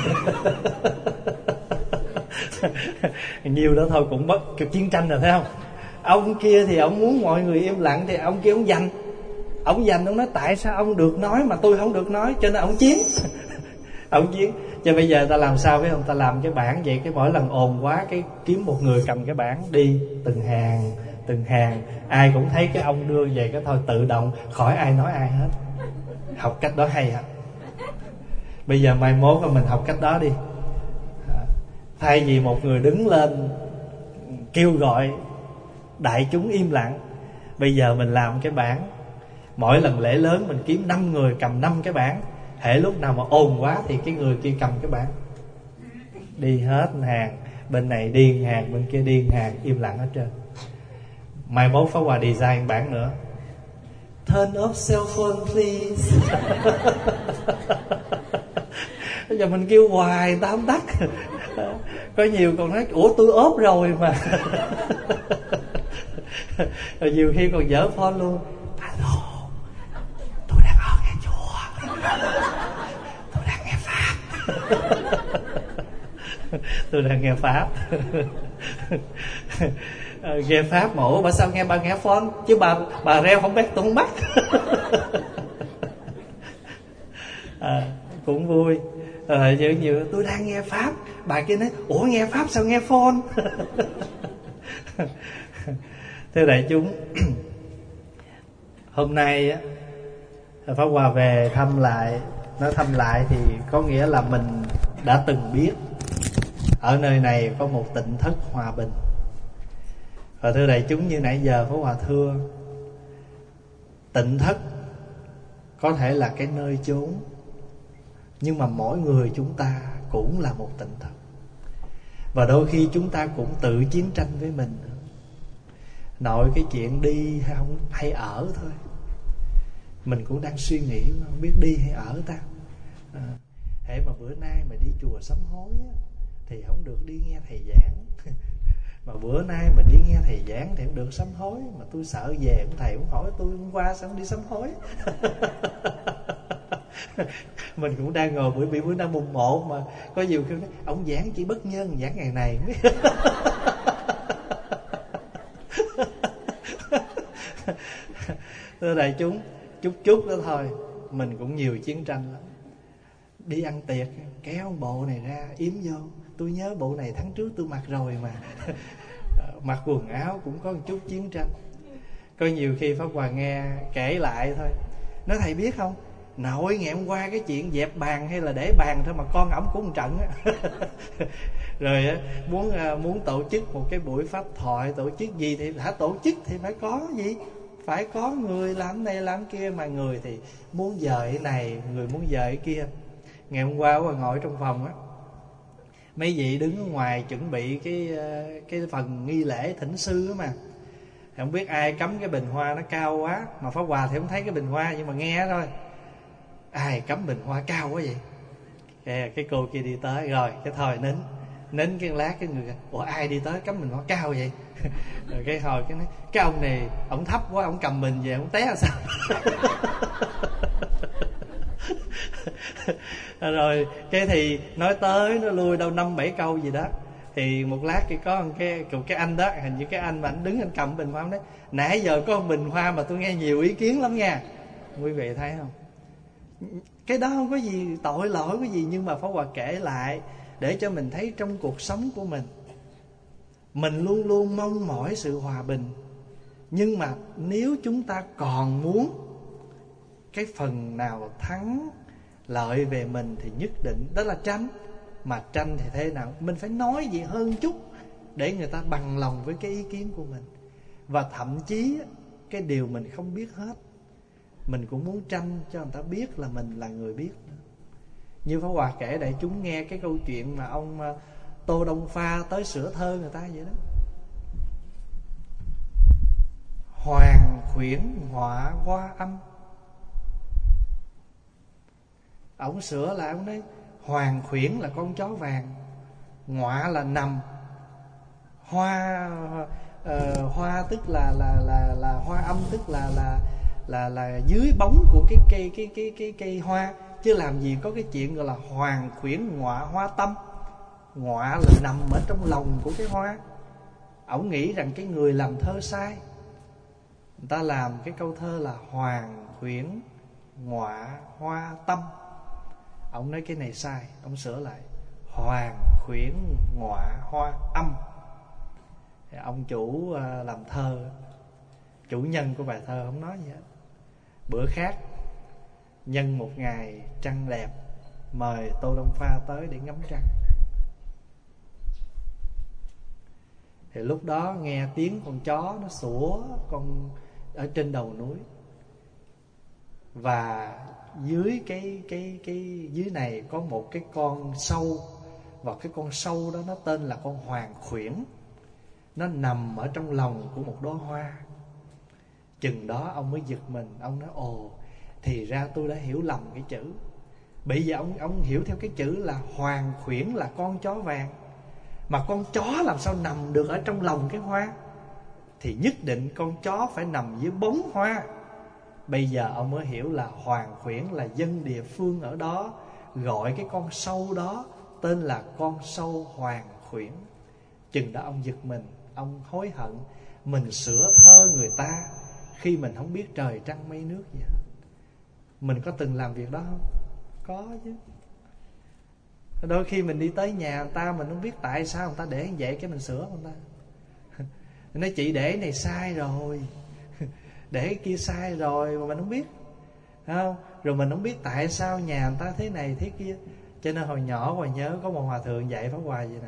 Nhiều đó thôi cũng bất kiểu chiến tranh rồi, thấy không? Ông kia thì ông muốn mọi người im lặng, thì ông kia ông giành. Ông giành, ông nói: tại sao ông được nói mà tôi không được nói? Cho nên ông chiến. Ông chiến. Cho bây giờ ta làm sao biết không? Ta làm cái bảng vậy, cái mỗi lần ồn quá cái kiếm một người cầm cái bảng đi từng hàng từng hàng, ai cũng thấy cái ông đưa về cái thôi, tự động khỏi ai nói ai hết. Học cách đó hay hả? Bây giờ mai mốt là mình học cách đó đi. Thay vì một người đứng lên kêu gọi đại chúng im lặng, bây giờ mình làm cái bảng. Mỗi lần lễ lớn mình kiếm năm người cầm năm cái bảng. Hễ lúc nào mà ồn quá thì cái người kia cầm cái bảng, đi hết hàng. Bên này điên hàng, bên kia điên hàng, im lặng hết trơn. Mai mốt Pháp Hòa design bản nữa. Turn off cell phone please. Bây giờ mình kêu hoài người ta không tắt. Có nhiều còn nói ủa tôi ốp rồi mà. Rồi nhiều khi còn dở phone luôn. Alo, tôi đang ở nghe chùa, tôi đang nghe pháp. Tôi đang nghe pháp. Nghe pháp mà ủa bà sao nghe bà nghe phone chứ bà bà reo không biết tôi không bắt. À, cũng vui. Rồi như nhiều tôi đang nghe pháp, bà kia nói ủa nghe pháp sao nghe phone. Thưa đại chúng, hôm nay á Pháp Hòa về thăm lại. Nói thăm lại thì có nghĩa là mình đã từng biết ở nơi này có một tịnh thất hòa bình. Và thưa đại chúng, như nãy giờ Pháp Hòa thưa, tịnh thất có thể là cái nơi chốn, nhưng mà mỗi người chúng ta cũng là một tịnh thất. Và đôi khi chúng ta cũng tự chiến tranh với mình. Nội cái chuyện đi hay không hay ở thôi, mình cũng đang suy nghĩ không biết đi hay ở ta. À, hễ mà bữa nay mà đi chùa sám hối á, thì không được đi nghe thầy giảng. Mà bữa nay mà đi nghe thầy giảng thì không được sám hối. Mà tôi sợ về ông thầy cũng hỏi tôi hôm qua sao không đi sám hối. Mình cũng đang ngồi bởi vì bữa nay mùng một mà có nhiều khi nói ông giảng chỉ bất nhân, giảng ngày này. Thưa đại chúng, chút chút đó thôi mình cũng nhiều chiến tranh lắm. Đi ăn tiệc kéo bộ này ra yếm vô, tôi nhớ bộ này tháng trước tôi mặc rồi mà. Mặc quần áo cũng có một chút chiến tranh. Có nhiều khi Pháp Hòa nghe kể lại thôi, nói thầy biết không, nội ngày hôm qua cái chuyện dẹp bàn hay là để bàn thôi mà con ổng cũng một trận á. Rồi muốn muốn tổ chức một cái buổi pháp thoại, tổ chức gì thì hả, tổ chức thì phải có gì, phải có người làm này làm kia, mà người thì muốn dời cái này, người muốn dời cái kia. Ngày hôm qua Hòa ngồi trong phòng á, mấy vị đứng ở ngoài chuẩn bị cái cái phần nghi lễ thỉnh sư á mà. Không biết ai cắm cái bình hoa nó cao quá, mà Pháp Hòa thì không thấy cái bình hoa nhưng mà nghe thôi. Ai cắm bình hoa cao quá vậy? Cái, cái cô kia đi tới rồi cái thôi nín nín cái lát cái người ủa ai đi tới cắm bình hoa cao vậy? Rồi cái hồi cái nói cái ông này ổng thấp quá, ổng cầm mình về ổng té là sao? Rồi cái thì nói tới nó lui đâu năm bảy câu gì đó. Thì một lát cái có một cái, cái anh đó, hình như cái anh mà anh đứng anh cầm bình hoa, nói nãy giờ có một bình hoa mà tôi nghe nhiều ý kiến lắm nha. Quý vị thấy không? Cái đó không có gì tội lỗi cái gì, nhưng mà Pháp Hòa kể lại để cho mình thấy trong cuộc sống của mình, mình luôn luôn mong mỏi sự hòa bình. Nhưng mà nếu chúng ta còn muốn cái phần nào thắng lợi về mình thì nhất định đó là tranh. Mà tranh thì thế nào? Mình phải nói gì hơn chút để người ta bằng lòng với cái ý kiến của mình. Và thậm chí cái điều mình không biết hết, mình cũng muốn tranh cho người ta biết là mình là người biết. Như Pháp Hòa kể đại chúng nghe cái câu chuyện mà ông Tô Đông Pha tới sửa thơ người ta vậy đó. Hoàng khuyển họa hoa âm. Ông sửa lại ông nói hoàng khuyển là con chó vàng, ngọa là nằm, hoa uh, hoa tức là là là là hoa âm, tức là là là là dưới bóng của cái cây cái cái cái cây hoa, chứ làm gì có cái chuyện gọi là hoàng khuyển ngọa hoa tâm. Ngọa là nằm ở trong lòng của cái hoa. Ổng nghĩ rằng cái người làm thơ sai, người ta làm cái câu thơ là hoàng khuyển ngọa hoa tâm. Ông nói cái này sai, ông sửa lại hoàng khuyển ngọa hoa âm. Ông chủ làm thơ, chủ nhân của bài thơ không nói gì hết. Bữa khác nhân một ngày trăng đẹp, mời Tô Đông Pha tới để ngắm trăng. Thì lúc đó nghe tiếng con chó nó sủa con ở trên đầu núi. Và dưới cái cái cái dưới này có một cái con sâu, và cái con sâu đó nó tên là con hoàng khuyển. nó nằm ở trong lòng của một đóa hoa. Chừng đó ông mới giật mình. Ông nói ồ, thì ra tôi đã hiểu lầm cái chữ. Bây giờ ông, ông hiểu theo cái chữ là hoàng khuyển là con chó vàng. Mà con chó làm sao nằm được ở trong lòng cái hoa? Thì nhất định con chó phải nằm dưới bóng hoa. Bây giờ ông mới hiểu là hoàng khuyển là dân địa phương ở đó gọi cái con sâu đó tên là con sâu hoàng khuyển. Chừng đó ông giật mình. Ông hối hận mình sửa thơ người ta khi mình không biết trời trăng mây nước gì hết. Mình có từng làm việc đó không? Có chứ. Đôi khi mình đi tới nhà người ta, mình không biết tại sao người ta để như vậy, cái mình sửa người ta. Nói chị để này sai rồi, để cái kia sai rồi mà mình không biết, không? Rồi mình không biết tại sao nhà người ta thế này thế kia. Cho nên hồi nhỏ Hoài nhớ có một hòa thượng dạy Pháp Hòa vậy nè: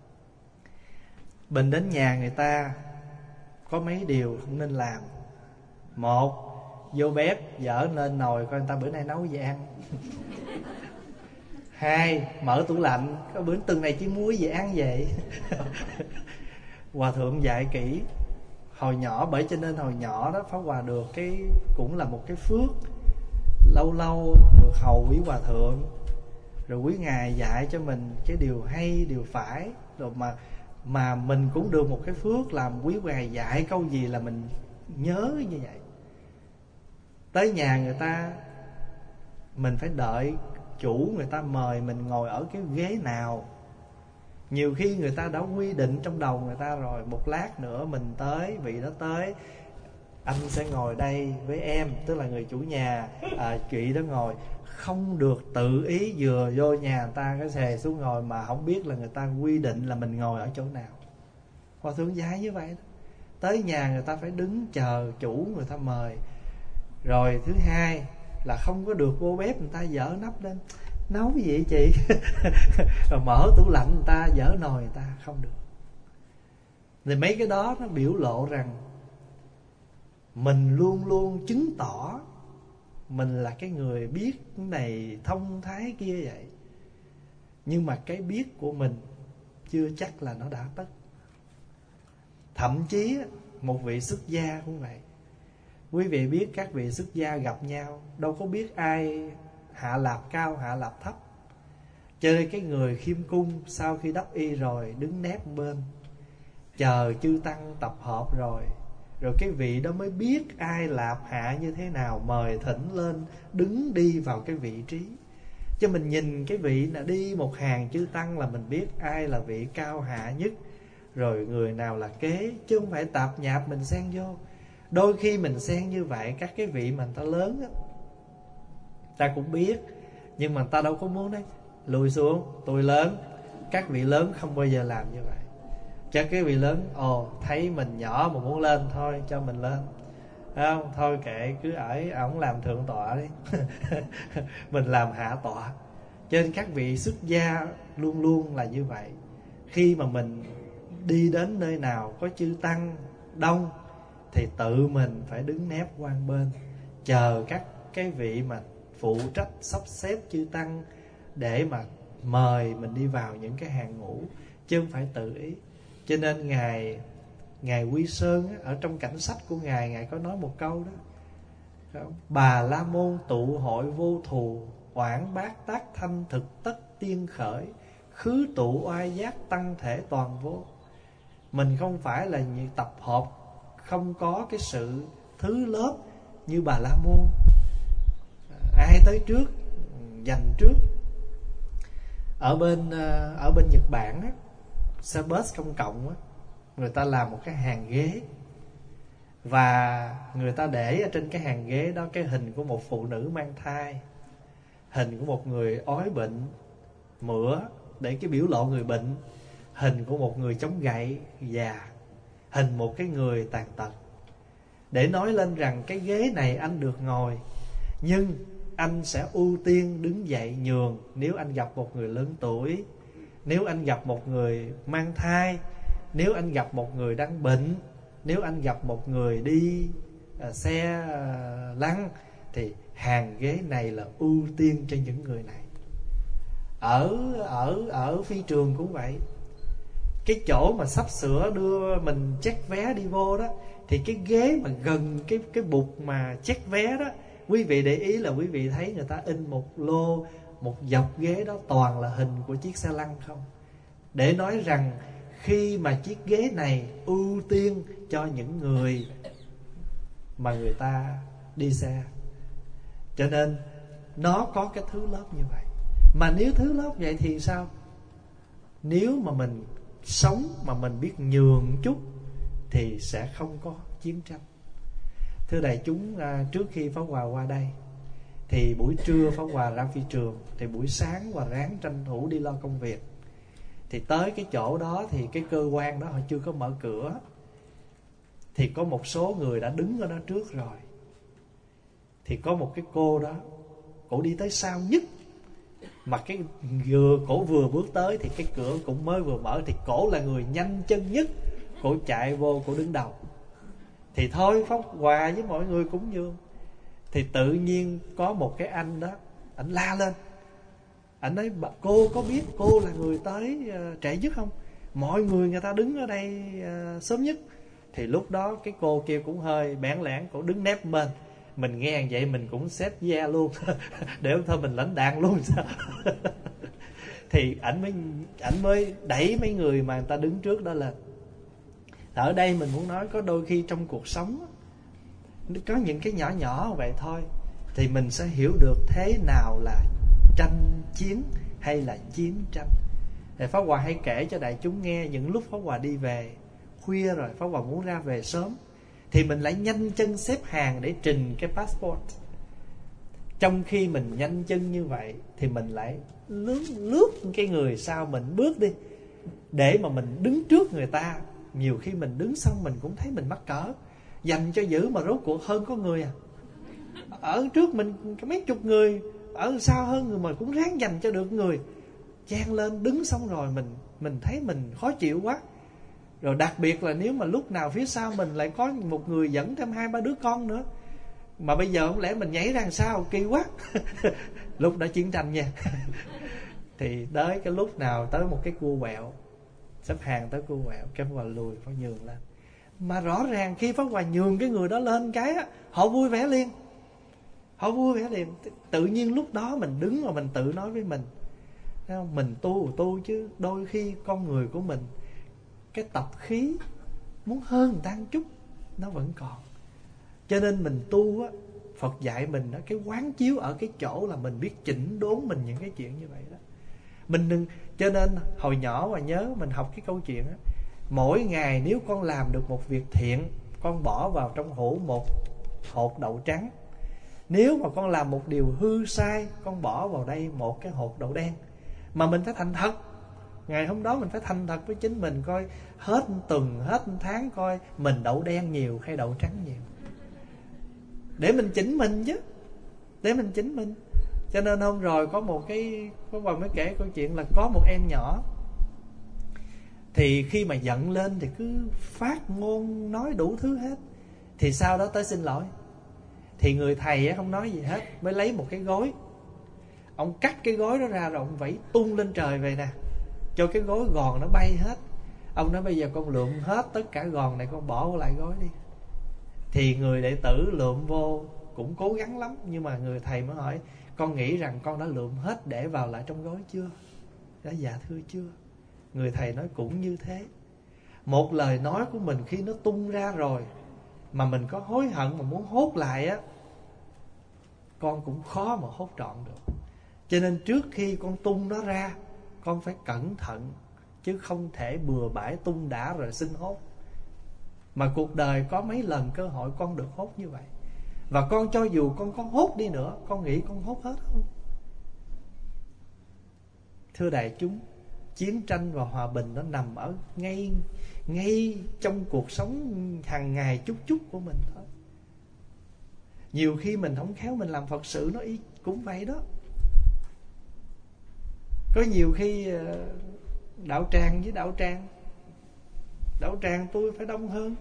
mình đến nhà người ta có mấy điều không nên làm. Một, vô bếp dở lên nồi coi người ta bữa nay nấu gì ăn. Hai, mở tủ lạnh có bữa tuần này chỉ muối gì ăn vậy. Hòa thượng dạy kỹ hồi nhỏ. Bởi cho nên hồi nhỏ đó Pháp Hòa được cái cũng là một cái phước, lâu lâu được hầu quý hòa thượng, rồi quý ngài dạy cho mình cái điều hay, điều phải, rồi mà mà mình cũng được một cái phước làm quý ngài dạy câu gì là mình nhớ như vậy. Tới nhà người ta mình phải đợi chủ người ta mời mình ngồi ở cái ghế nào. Nhiều khi người ta đã quy định trong đầu người ta rồi, một lát nữa mình tới, vị đó tới, anh sẽ ngồi đây với em, tức là người chủ nhà, à, chị đó ngồi. Không được tự ý vừa vô nhà người ta cái xề xuống ngồi mà không biết là người ta quy định là mình ngồi ở chỗ nào. Hòa thượng dạy như vậy đó. Tới nhà người ta phải đứng chờ chủ người ta mời. Rồi thứ hai là không có được vô bếp người ta dở nắp lên, nấu gì vậy chị? Rồi mở tủ lạnh người ta dở nồi người ta, không được. Thì mấy cái đó nó biểu lộ rằng mình luôn luôn chứng tỏ mình là cái người biết cái này thông thái kia vậy. Nhưng mà cái biết của mình chưa chắc là nó đã tất. Thậm chí một vị xuất gia cũng vậy. Quý vị biết các vị xuất gia gặp nhau đâu có biết ai hạ lạp cao hạ lạp thấp. Cho nên cái người khiêm cung sau khi đắp y rồi đứng nép bên, chờ chư tăng tập hợp rồi, rồi cái vị đó mới biết ai lạp hạ như thế nào, mời thỉnh lên đứng đi vào cái vị trí. Chứ mình nhìn cái vị là đi một hàng chư tăng là mình biết ai là vị cao hạ nhất, rồi người nào là kế, chứ không phải tạp nhạp mình xen vô. Đôi khi mình xen như vậy, các cái vị mà người ta lớn á, ta cũng biết, nhưng mà ta đâu có muốn đấy lùi xuống, tôi lớn. Các vị lớn không bao giờ làm như vậy. Cho cái vị lớn ồ thấy mình nhỏ mà muốn lên, thôi cho mình lên, không? Thôi kệ, cứ ở ổng làm thượng tọa đi. Mình làm hạ tọa. Cho nên các vị xuất gia luôn luôn là như vậy. Khi mà mình đi đến nơi nào có chư tăng đông thì tự mình phải đứng nép quan bên, chờ các cái vị mà phụ trách sắp xếp chư tăng để mà mời mình đi vào những cái hàng ngũ, chứ không phải tự ý. Cho nên ngài ngài Quy Sơn á, ở trong cảnh sách của ngài, ngài có nói một câu đó: Bà La Môn tụ hội vô thù, oản bát tác thanh thực tất tiên khởi, khứ tụ oai giác tăng thể toàn vô. Mình không phải là những tập hợp không có cái sự thứ lớp như Bà La Môn, ai tới trước giành trước. Ở bên ở bên Nhật Bản á, xe bus công cộng á, người ta làm một cái hàng ghế, và người ta để ở trên cái hàng ghế đó cái hình của một phụ nữ mang thai, hình của một người ói bệnh mửa để cái biểu lộ người bệnh, hình của một người chống gậy già, hình một cái người tàn tật, để nói lên rằng cái ghế này anh được ngồi, nhưng anh sẽ ưu tiên đứng dậy nhường nếu anh gặp một người lớn tuổi, nếu anh gặp một người mang thai, nếu anh gặp một người đang bệnh, nếu anh gặp một người đi uh, xe uh, lăn, thì hàng ghế này là ưu tiên cho những người này. Ở ở ở phi trường cũng vậy. cái chỗ mà sắp sửa đưa mình check vé đi vô đó, thì cái ghế mà gần cái cái bục mà check vé đó, quý vị để ý là quý vị thấy người ta in một lô, một dọc ghế đó toàn là hình của chiếc xe lăn không, để nói rằng khi mà chiếc ghế này ưu tiên cho những người mà người ta đi xe. Cho nên nó có cái thứ lớp như vậy. Mà nếu thứ lớp vậy thì sao? Nếu mà mình sống mà mình biết nhường chút thì sẽ không có chiến tranh. Thưa đại chúng, trước khi Pháp Hòa qua đây thì buổi trưa Pháp Hòa ra phi trường, thì buổi sáng Hòa ráng tranh thủ đi lo công việc. Thì tới cái chỗ đó thì cái cơ quan đó họ chưa có mở cửa, thì có một số người đã đứng ở đó trước rồi. Thì có một cái cô đó, cổ đi tới sau nhất, mà cái vừa cổ vừa bước tới thì cái cửa cũng mới vừa mở, thì cổ là người nhanh chân nhất, cổ chạy vô, cổ đứng đầu. Thì thôi Pháp Hòa với mọi người cúng dường. Thì tự nhiên có một cái anh đó, ảnh la lên, ảnh nói cô có biết cô là người tới uh, trễ nhất không? Mọi người người ta đứng ở đây uh, sớm nhất. Thì lúc đó cái cô kia cũng hơi bẽn lẽn, cổ đứng nép bên. Mình nghe vậy mình cũng xếp da luôn để thôi mình lãnh đạn luôn sao. Thì ảnh mới ảnh mới đẩy mấy người mà người ta đứng trước đó lên. Ở đây mình muốn nói có đôi khi trong cuộc sống có những cái nhỏ nhỏ vậy thôi, thì mình sẽ hiểu được thế nào là tranh chiến hay là chiến tranh. Thì Pháp Hòa hay kể cho đại chúng nghe, những lúc Pháp Hòa đi về khuya rồi, Pháp Hòa muốn ra về sớm, thì mình lại nhanh chân xếp hàng để trình cái passport. Trong khi mình nhanh chân như vậy thì mình lại lướt, lướt cái người sau mình bước đi, để mà mình đứng trước người ta. Nhiều khi mình đứng xong mình cũng thấy mình mắc cỡ, dành cho giữ mà rốt cuộc hơn có người à. Ở trước mình mấy chục người, ở sau hơn người mà cũng ráng dành cho được người. Chen lên đứng xong rồi mình mình thấy mình khó chịu quá. Rồi đặc biệt là nếu mà lúc nào phía sau mình lại có một người dẫn thêm hai ba đứa con nữa, mà bây giờ không lẽ mình nhảy ra sao, kỳ quá. Lúc đó chiến tranh nha. Thì tới cái lúc nào tới một cái cua quẹo, xếp hàng tới cua quẹo, cái Pháp Hòa lùi, Pháp nhường lên. Mà rõ ràng khi Pháp Hòa nhường cái người đó lên cái á, họ vui vẻ liền. Họ vui vẻ liền. Tự nhiên lúc đó mình đứng mà mình tự nói với mình, mình tu tu chứ đôi khi con người của mình cái tập khí muốn hơn người ta một chút nó vẫn còn. Cho nên mình tu á, Phật dạy mình đó, cái quán chiếu ở cái chỗ là mình biết chỉnh đốn mình những cái chuyện như vậy đó. Mình đừng, cho nên hồi nhỏ mà nhớ mình học cái câu chuyện á, mỗi ngày nếu con làm được một việc thiện, con bỏ vào trong hũ một hột đậu trắng. Nếu mà con làm một điều hư sai, con bỏ vào đây một cái hột đậu đen. Mà mình phải thành thật. Ngày hôm đó mình phải thành thật với chính mình, coi hết tuần, hết tháng coi mình đậu đen nhiều hay đậu trắng nhiều, để mình chỉnh mình chứ, để mình chỉnh mình. Cho nên hôm rồi có một cái, có bà mới kể câu chuyện là có một em nhỏ, thì khi mà giận lên thì cứ phát ngôn nói đủ thứ hết. Thì sau đó tới xin lỗi, thì người thầy không nói gì hết, mới lấy một cái gối, ông cắt cái gối đó ra rồi ông vẫy tung lên trời về nè, cho cái gối gòn nó bay hết. Ông nói bây giờ con lượm hết tất cả gòn này, con bỏ lại gối đi. Thì người đệ tử lượm vô cũng cố gắng lắm, nhưng mà người thầy mới hỏi, con nghĩ rằng con đã lượm hết để vào lại trong gối chưa? Đã dạ thưa chưa. Người thầy nói cũng như thế. Một lời nói của mình khi nó tung ra rồi mà mình có hối hận mà muốn hốt lại á, con cũng khó mà hốt trọn được. Cho nên trước khi con tung nó ra, con phải cẩn thận, chứ không thể bừa bãi tung đã rồi xin hốt. Mà cuộc đời có mấy lần cơ hội con được hốt như vậy. Và con cho dù con có hốt đi nữa, con nghĩ con hốt hết không? Thưa đại chúng, chiến tranh và hòa bình nó nằm ở ngay ngay trong cuộc sống hàng ngày chút chút của mình thôi. Nhiều khi mình không khéo mình làm Phật sự nó ý cũng vậy đó. Có nhiều khi đạo tràng với đạo tràng, đạo tràng tôi phải đông hơn,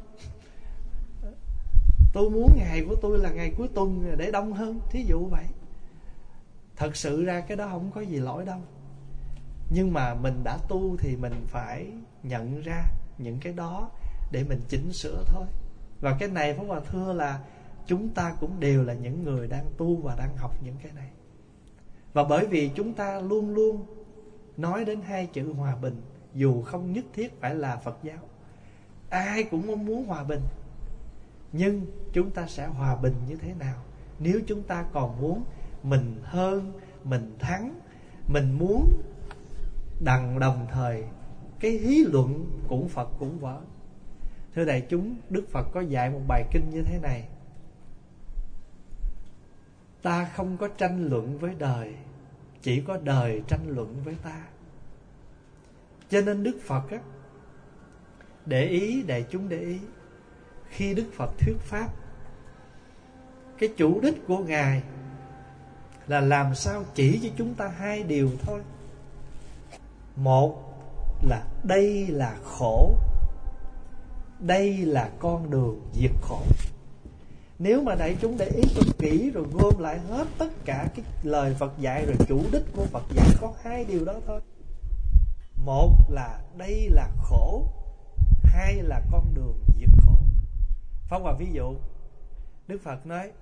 tôi muốn ngày của tôi là ngày cuối tuần để đông hơn, thí dụ vậy. Thật sự ra cái đó không có gì lỗi đâu. Nhưng mà mình đã tu thì mình phải nhận ra những cái đó để mình chỉnh sửa thôi. Và cái này Pháp Hòa thưa là chúng ta cũng đều là những người đang tu và đang học những cái này. Và bởi vì chúng ta luôn luôn nói đến hai chữ hòa bình, dù không nhất thiết phải là Phật giáo, ai cũng mong muốn hòa bình. Nhưng chúng ta sẽ hòa bình như thế nào? Nếu chúng ta còn muốn mình hơn, mình thắng, mình muốn đằng đồng thời cái hí luận cũng Phật cũng vỡ. Thưa đại chúng, Đức Phật có dạy một bài kinh như thế này: ta không có tranh luận với đời, chỉ có đời tranh luận với ta. Cho nên Đức Phật á, để ý, đại chúng để ý, khi Đức Phật thuyết pháp, cái chủ đích của Ngài là làm sao chỉ cho chúng ta hai điều thôi. Một là đây là khổ, đây là con đường diệt khổ. Nếu mà đại chúng để ý cho kỹ rồi gom lại hết tất cả cái lời Phật dạy, rồi chủ đích của Phật dạy có hai điều đó thôi. Một là đây là khổ, hai là con đường diệt khổ. Pháp Hòa ví dụ, Đức Phật nói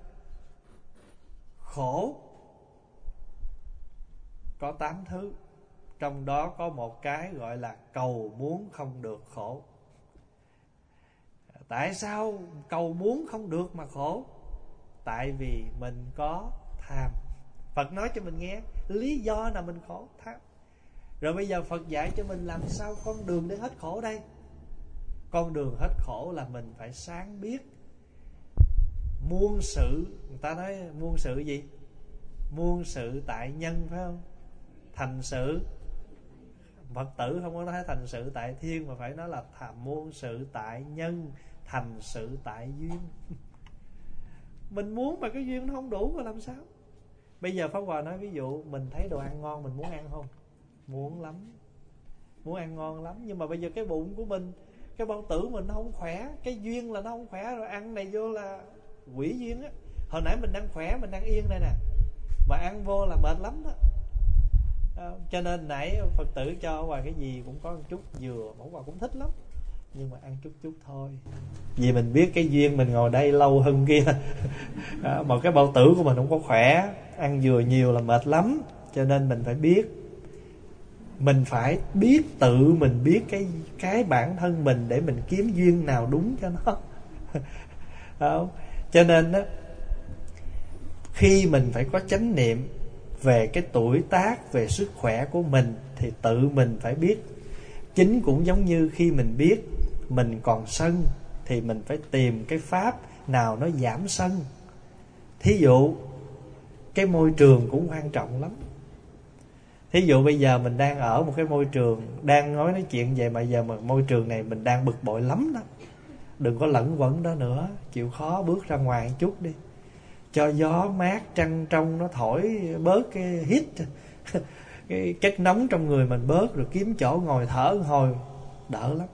khổ có tám thứ, trong đó có một cái gọi là cầu muốn không được khổ. Tại sao cầu muốn không được mà khổ? Tại vì mình có tham. Phật nói cho mình nghe lý do là mình khổ, tham. Rồi bây giờ Phật dạy cho mình làm sao con đường để hết khổ đây? Con đường hết khổ là mình phải sáng biết muôn sự. Người ta nói muôn sự gì? Muôn sự tại nhân, phải không? Thành sự, Phật tử không có nói thành sự tại thiên, mà phải nói là muôn sự tại nhân, thành sự tại duyên. Mình muốn mà cái duyên nó không đủ mà làm sao? Bây giờ Pháp Hòa nói ví dụ, mình thấy đồ ăn ngon mình muốn ăn không? Muốn lắm, muốn ăn ngon lắm. Nhưng mà bây giờ cái bụng của mình, cái bao tử mình nó không khỏe, cái duyên là nó không khỏe, rồi ăn này vô là quỷ duyên á. Hồi nãy mình đang khỏe, mình đang yên đây nè, mà ăn vô là mệt lắm đó. À, cho nên nãy Phật tử cho Hòa cái gì cũng có một chút dừa, Hòa cũng thích lắm, nhưng mà ăn chút chút thôi. Vì mình biết cái duyên mình ngồi đây lâu hơn kia. À, mà cái bao tử của mình không có khỏe, ăn dừa nhiều là mệt lắm. Cho nên mình phải biết, mình phải biết tự mình biết cái cái bản thân mình để mình kiếm duyên nào đúng cho nó. Không? Cho nên đó, khi mình phải có chánh niệm về cái tuổi tác, về sức khỏe của mình, thì tự mình phải biết. Chính cũng giống như khi mình biết mình còn sân, thì mình phải tìm cái pháp nào nó giảm sân. Thí dụ cái môi trường cũng quan trọng lắm. Thí dụ bây giờ mình đang ở một cái môi trường, đang nói nói chuyện vậy, mà giờ mà môi trường này mình đang bực bội lắm đó, đừng có lẫn quẩn đó nữa, chịu khó bước ra ngoài một chút đi, cho gió mát trăng trong nó thổi bớt cái hít cái chất nóng trong người mình bớt, rồi kiếm chỗ ngồi thở hồi đỡ lắm.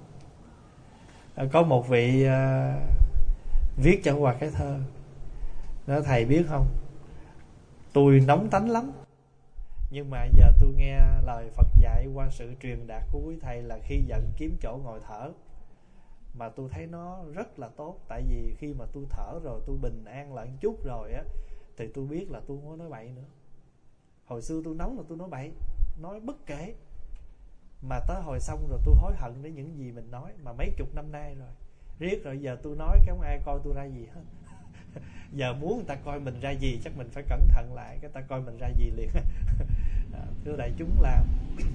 À, có một vị à, viết cho Hòa cái thơ, nói thầy biết không, tôi nóng tánh lắm, nhưng mà giờ tôi nghe lời Phật dạy qua sự truyền đạt của quý thầy là khi giận kiếm chỗ ngồi thở, mà tôi thấy nó rất là tốt. Tại vì khi mà tôi thở rồi, tôi bình an lại một chút rồi á, thì tôi biết là tôi không có nói bậy nữa. Hồi xưa tôi nóng là tôi nói bậy, nói bất kể, mà tới hồi xong rồi tôi hối hận đến những gì mình nói, mà mấy chục năm nay rồi, riết rồi giờ tôi nói cái không ai coi tôi ra gì hết. Giờ muốn người ta coi mình ra gì chắc mình phải cẩn thận lại, cái ta coi mình ra gì liền. Thưa đại chúng, là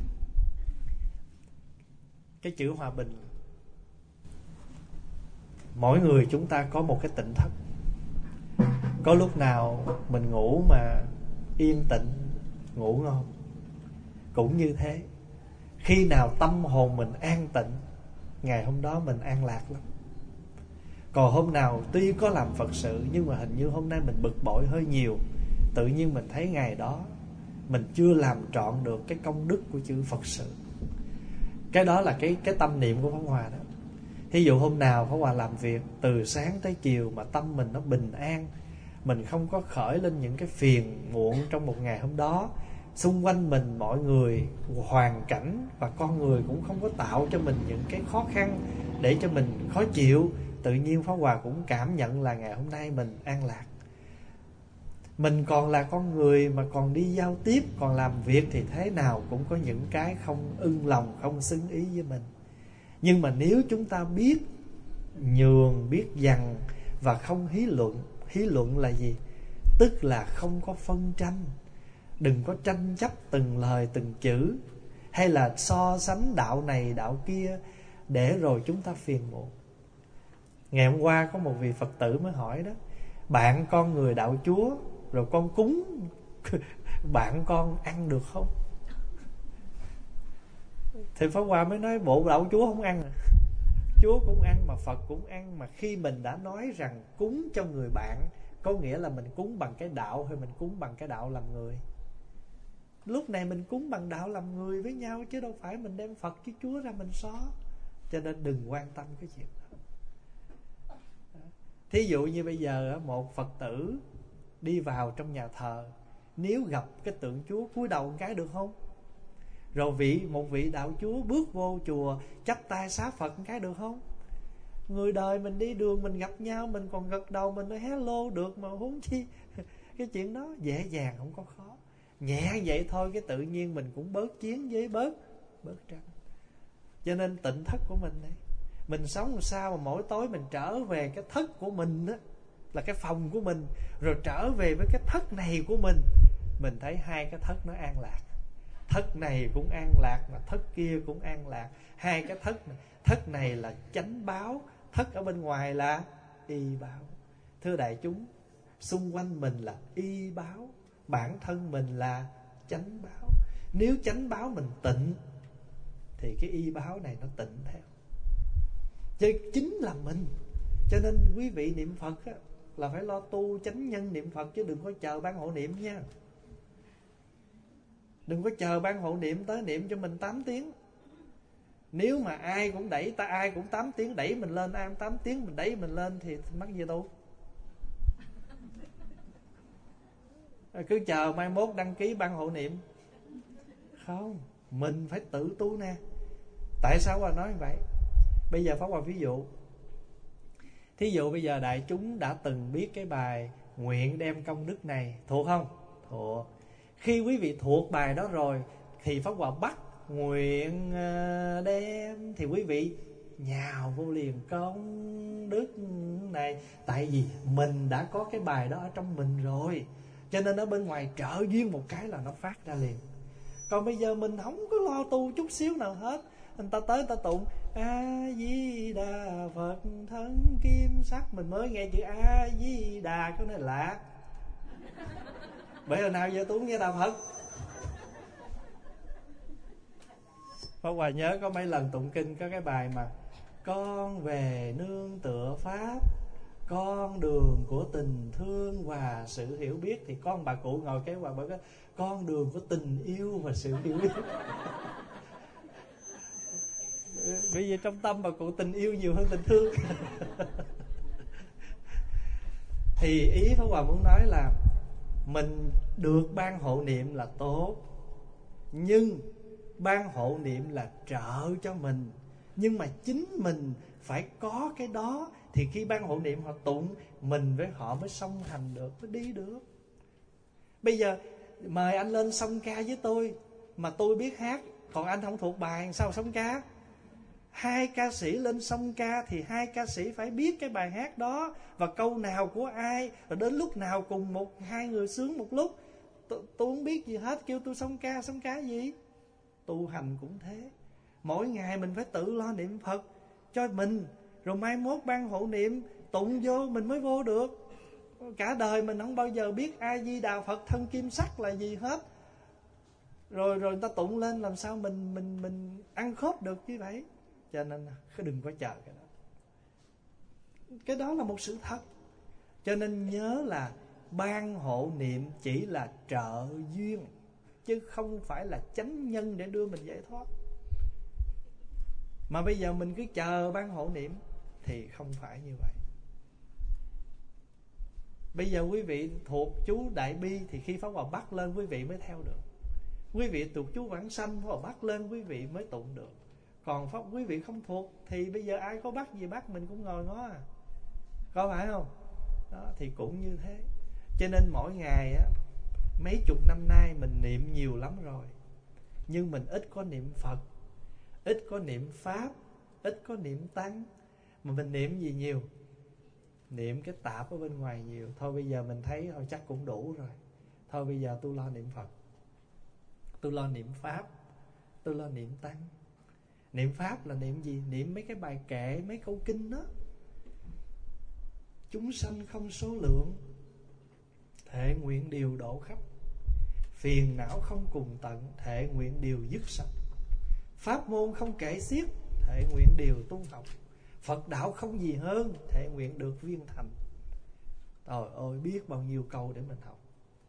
cái chữ hòa bình, mỗi người chúng ta có một cái tỉnh thất. Có lúc nào mình ngủ mà yên tĩnh, ngủ ngon. Cũng như thế, khi nào tâm hồn mình an tịnh, ngày hôm đó mình an lạc lắm. Còn hôm nào tuy có làm Phật sự, nhưng mà hình như hôm nay mình bực bội hơi nhiều, tự nhiên mình thấy ngày đó mình chưa làm trọn được cái công đức của chữ Phật sự. Cái đó là cái, cái tâm niệm của Pháp Hòa đó. Thí dụ hôm nào Pháp Hòa làm việc từ sáng tới chiều mà tâm mình nó bình an, mình không có khởi lên những cái phiền muộn trong một ngày hôm đó, xung quanh mình, mọi người, hoàn cảnh và con người cũng không có tạo cho mình những cái khó khăn để cho mình khó chịu, tự nhiên Pháp Hòa cũng cảm nhận là ngày hôm nay mình an lạc. Mình còn là con người mà còn đi giao tiếp, còn làm việc thì thế nào cũng có những cái không ưng lòng, không xứng ý với mình. Nhưng mà nếu chúng ta biết nhường, biết dằn và không hí luận. Hí luận là gì? Tức là không có phân tranh. Đừng có tranh chấp từng lời từng chữ, hay là so sánh đạo này đạo kia, để rồi chúng ta phiền muộn. Ngày hôm qua có một vị Phật tử mới hỏi đó: bạn con người đạo Chúa, rồi con cúng bạn con ăn được không? Thì Pháp Hòa mới nói: bộ đạo Chúa không ăn à? Chúa cũng ăn mà Phật cũng ăn. Mà khi mình đã nói rằng cúng cho người bạn, có nghĩa là mình cúng bằng cái đạo hay mình cúng bằng cái đạo làm người? Lúc này mình cúng bằng đạo làm người với nhau, chứ đâu phải mình đem Phật với Chúa ra mình xó. Cho nên đừng quan tâm cái chuyện đó. Thí dụ như bây giờ một Phật tử đi vào trong nhà thờ, nếu gặp cái tượng Chúa cúi đầu một cái được không? Rồi vị một vị đạo Chúa bước vô chùa chắp tay xá Phật một cái được không? Người đời mình đi đường mình gặp nhau, mình còn gật đầu, mình nói hello được mà, huống chi cái chuyện đó dễ dàng, không có khó. Nhẹ vậy thôi, cái tự nhiên mình cũng bớt chiến với bớt bớt tranh. Cho nên tịnh thất của mình này, mình sống làm sao mà mỗi tối mình trở về cái thất của mình đó, là cái phòng của mình, rồi trở về với cái thất này của mình, mình thấy hai cái thất nó an lạc. Thất này cũng an lạc mà thất kia cũng an lạc. Hai cái thất này, thất này là chánh báo, thất ở bên ngoài là y báo. Thưa đại chúng, xung quanh mình là y báo, bản thân mình là chánh báo. Nếu chánh báo mình tịnh thì cái y báo này nó tịnh theo. Chứ chính là mình. Cho nên quý vị niệm Phật á, là phải lo tu chánh nhân niệm Phật, chứ đừng có chờ ban hộ niệm nha. Đừng có chờ ban hộ niệm tới niệm cho mình tám tiếng. Nếu mà ai cũng đẩy ta, ai cũng tám tiếng đẩy mình lên, ai cũng tám tiếng mình đẩy mình lên thì mắc gì tu. Cứ chờ mai mốt đăng ký ban hộ niệm. Không, mình phải tự tu nè. Tại sao Hòa nói như vậy? Bây giờ Pháp Hòa ví dụ. Thí dụ bây giờ đại chúng đã từng biết cái bài Nguyện đem công đức này, thuộc không? Thuộc. Khi quý vị thuộc bài đó rồi thì Pháp Hòa bắt nguyện đem, thì quý vị nhào vô liền công đức này. Tại vì mình đã có cái bài đó ở trong mình rồi, cho nên ở bên ngoài trợ duyên một cái là nó phát ra liền. Còn bây giờ mình không có lo tu chút xíu nào hết. Người ta tới người ta tụng A Di Đà Phật thân kim sắc, mình mới nghe chữ A Di Đà cái này lạ. Bởi hồi nào giờ tôi không nghe Đạo Phật. Pháp Hòa nhớ có mấy lần tụng kinh có cái bài mà con về nương tựa Pháp, con đường của tình thương và sự hiểu biết. Thì con bà cụ ngồi kế Hòa bởi cái con đường của tình yêu và sự hiểu biết. Bởi vì trong tâm bà cụ tình yêu nhiều hơn tình thương. Thì ý Pháp Hòa muốn nói là mình được ban hộ niệm là tốt, nhưng ban hộ niệm là trợ cho mình. Nhưng mà chính mình phải có cái đó, thì khi ban hộ niệm họ tụng, mình với họ mới song hành được, mới đi được. Bây giờ mời anh lên song ca với tôi, mà tôi biết hát, còn anh không thuộc bài, sao song ca? Hai ca sĩ lên song ca thì hai ca sĩ phải biết cái bài hát đó và câu nào của ai, rồi đến lúc nào cùng một hai người sướng một lúc. Tôi, tôi không biết gì hết, kêu tôi song ca, song ca gì? Tu hành cũng thế. Mỗi ngày mình phải tự lo niệm Phật cho mình, rồi mai mốt ban hộ niệm tụng vô mình mới vô được. Cả đời mình không bao giờ biết A Di Đà Phật thân kim sắc là gì hết. Rồi rồi người ta tụng lên làm sao mình mình mình ăn khớp được như vậy. Cho nên đừng có chờ cái đó. Cái đó là một sự thật. Cho nên nhớ là ban hộ niệm chỉ là trợ duyên, chứ không phải là chánh nhân để đưa mình giải thoát. Mà bây giờ mình cứ chờ ban hộ niệm thì không phải như vậy. Bây giờ quý vị thuộc chú Đại Bi thì khi Pháp Hòa bắt lên quý vị mới theo được. Quý vị thuộc chú Vãng Sanh phải bắt lên quý vị mới tụng được. Còn pháp quý vị không thuộc thì bây giờ ai có bắt gì bắt mình cũng ngồi ngó à. Có phải không? Đó, thì cũng như thế. Cho nên mỗi ngày á, mấy chục năm nay mình niệm nhiều lắm rồi, nhưng mình ít có niệm Phật, ít có niệm Pháp, ít có niệm Tăng. Mà mình niệm gì nhiều? Niệm cái tạp ở bên ngoài nhiều. Thôi bây giờ mình thấy thôi chắc cũng đủ rồi. Thôi bây giờ tôi lo niệm Phật, tôi lo niệm Pháp, tôi lo niệm Tăng. Niệm Pháp là niệm gì? Niệm mấy cái bài kệ, mấy câu kinh đó. Chúng sanh không số lượng, thệ nguyện điều độ khắp. Phiền não không cùng tận, thệ nguyện điều dứt sạch. Pháp môn không kể xiết, thệ nguyện điều tu học. Phật đạo không gì hơn, thệ nguyện được viên thành. Trời ơi, biết bao nhiêu câu để mình học.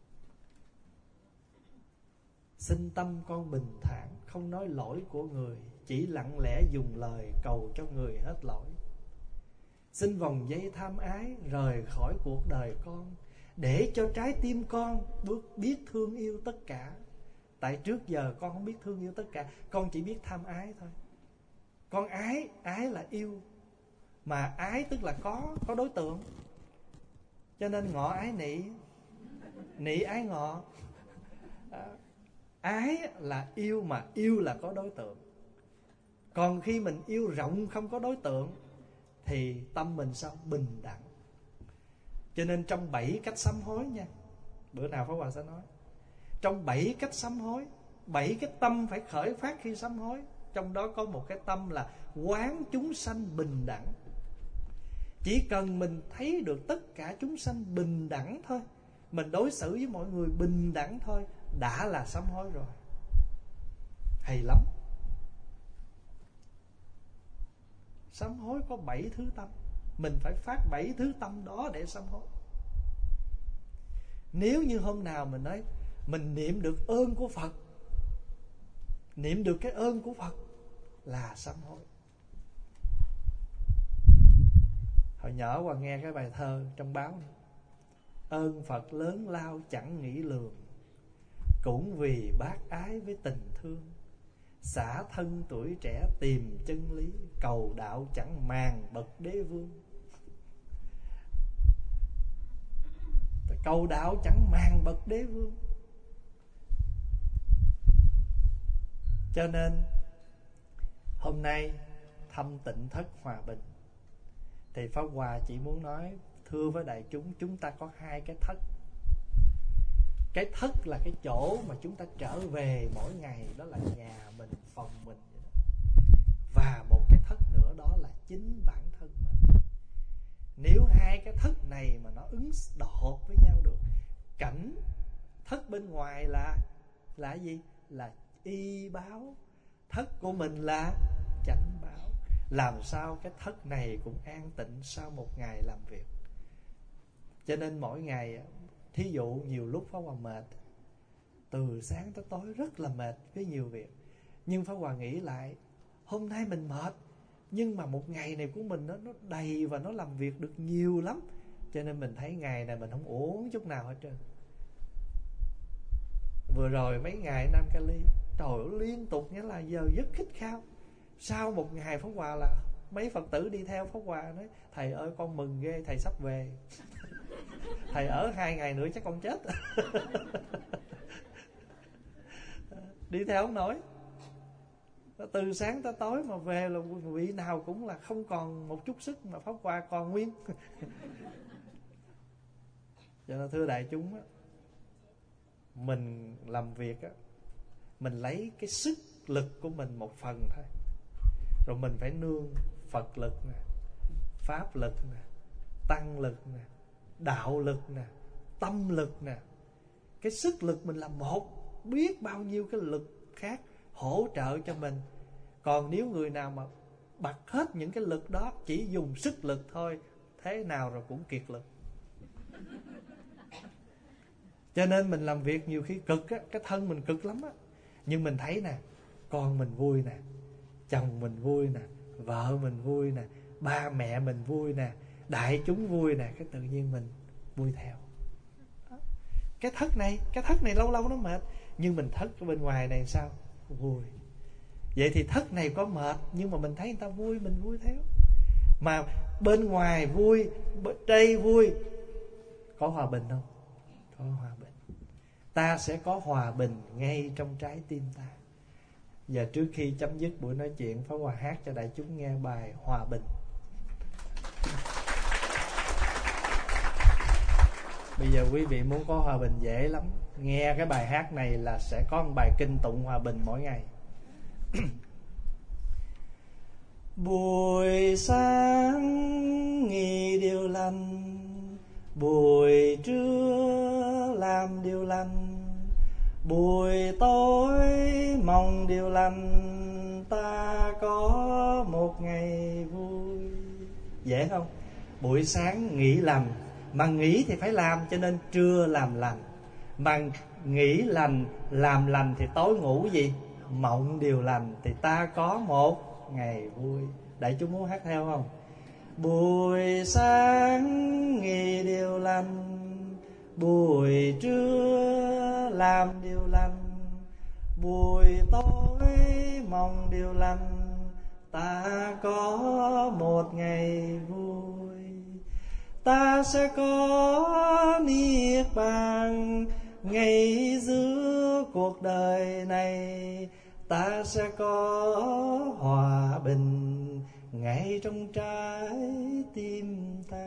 Xin tâm con bình thản, không nói lỗi của người, chỉ lặng lẽ dùng lời cầu cho người hết lỗi. Xin vòng dây tham ái rời khỏi cuộc đời con, để cho trái tim con bước biết thương yêu tất cả. Tại trước giờ con không biết thương yêu tất cả, con chỉ biết tham ái thôi. Con ái, ái là yêu, mà ái tức là có có đối tượng. Cho nên ngọ ái nị, nị ái ngọ. à, Ái là yêu, mà yêu là có đối tượng. Còn khi mình yêu rộng không có đối tượng thì tâm mình sao? Bình đẳng. Cho nên trong bảy cách sám hối nha, bữa nào Pháp Hòa sẽ nói, trong bảy cách sám hối, bảy cái tâm phải khởi phát khi sám hối, trong đó có một cái tâm là quán chúng sanh bình đẳng. Chỉ cần mình thấy được tất cả chúng sanh bình đẳng thôi, mình đối xử với mọi người bình đẳng thôi, đã là sám hối rồi. Hay lắm. Sám hối có bảy thứ tâm, mình phải phát bảy thứ tâm đó để sám hối. Nếu như hôm nào mình nói mình niệm được ơn của Phật, niệm được cái ơn của Phật là sám hối. Hồi nhỏ qua nghe cái bài thơ trong báo này: ơn Phật lớn lao chẳng nghĩ lường, cũng vì bác ái với tình thương. Xả thân tuổi trẻ tìm chân lý, cầu đạo chẳng màng bậc đế vương. Cầu đạo chẳng màng bậc đế vương. Cho nên hôm nay thăm Tịnh Thất Hòa Bình thì Pháp Hòa chỉ muốn nói thưa với đại chúng, chúng ta có hai cái thất. Cái thất là cái chỗ mà chúng ta trở về mỗi ngày, đó là nhà mình, phòng mình vậy đó. Và một cái thất nữa đó là chính bản thân mình. Nếu hai cái thất này mà nó ứng đột với nhau được, cảnh thất bên ngoài là là gì? Là y báo, thất của mình là chánh báo. Làm sao cái thất này cũng an tịnh sau một ngày làm việc. Cho nên mỗi ngày, thí dụ nhiều lúc Pháp Hòa mệt, từ sáng tới tối rất là mệt với nhiều việc, nhưng Pháp Hòa nghĩ lại, hôm nay mình mệt, nhưng mà một ngày này của mình nó, nó đầy và nó làm việc được nhiều lắm. Cho nên mình thấy ngày này mình không uổng chút nào hết trơn. Vừa rồi mấy ngày Nam Cali, trời ơi, liên tục nghĩa là giờ giấc khích khao. Sau một ngày Pháp Hòa là mấy Phật tử đi theo Pháp Hòa nói: thầy ơi con mừng ghê, thầy sắp về. Thầy ở hai ngày nữa chắc con chết. Đi theo không nổi, từ sáng tới tối mà về là vị nào cũng là không còn một chút sức, mà Pháp Hòa còn nguyên. Cho nên thưa đại chúng á, mình làm việc á, mình lấy cái sức lực của mình một phần thôi, rồi mình phải nương Phật lực nè, Pháp lực nè, Tăng lực nè, đạo lực nè, tâm lực nè. Cái sức lực mình là một, biết bao nhiêu cái lực khác hỗ trợ cho mình. Còn nếu người nào mà bật hết những cái lực đó, chỉ dùng sức lực thôi, thế nào rồi cũng kiệt lực. Cho nên mình làm việc nhiều khi cực á, cái thân mình cực lắm á, nhưng mình thấy nè, con mình vui nè, chồng mình vui nè, vợ mình vui nè, ba mẹ mình vui nè, đại chúng vui nè, cái tự nhiên mình vui theo. Cái thất này, cái thất này lâu lâu nó mệt, Nhưng mình thất ở bên ngoài này sao? Vui. Vậy thì thất này có mệt, nhưng mà mình thấy người ta vui, mình vui theo. Mà bên ngoài vui, đây vui, có hòa bình không? Có hòa bình. Ta sẽ có hòa bình ngay trong trái tim ta. Giờ trước khi chấm dứt buổi nói chuyện, Pháp Hòa hát cho đại chúng nghe bài Hòa Bình. Bây giờ quý vị muốn có hòa bình dễ lắm. Nghe cái bài hát này là sẽ có một bài kinh tụng hòa bình mỗi ngày. Buổi sáng nghĩ điều lành, buổi trưa làm điều lành, buổi tối mong điều lành, ta có một ngày vui. Dễ không? Buổi sáng nghĩ lành, mà nghĩ thì phải làm, cho nên trưa làm lành. Mà nghĩ lành, làm lành thì tối ngủ gì? Mộng điều lành, thì ta có một ngày vui. Đại chúng muốn hát theo không? Buổi sáng nghĩ điều lành, buổi trưa làm điều lành, buổi tối mong điều lành, ta có một ngày vui. Ta sẽ có niết bàn ngay giữa cuộc đời này, ta sẽ có hòa bình ngay trong trái tim ta.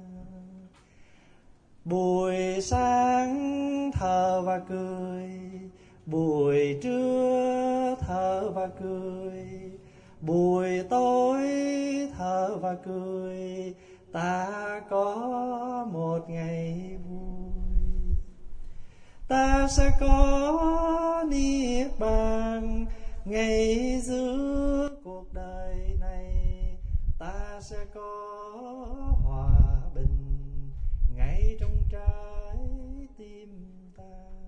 Buổi sáng thở và cười, buổi trưa thở và cười, buổi tối thở và cười, ta có một ngày vui. Ta sẽ có niết bàn ngay giữa cuộc đời này, ta sẽ có hòa bình ngay trong trái tim ta.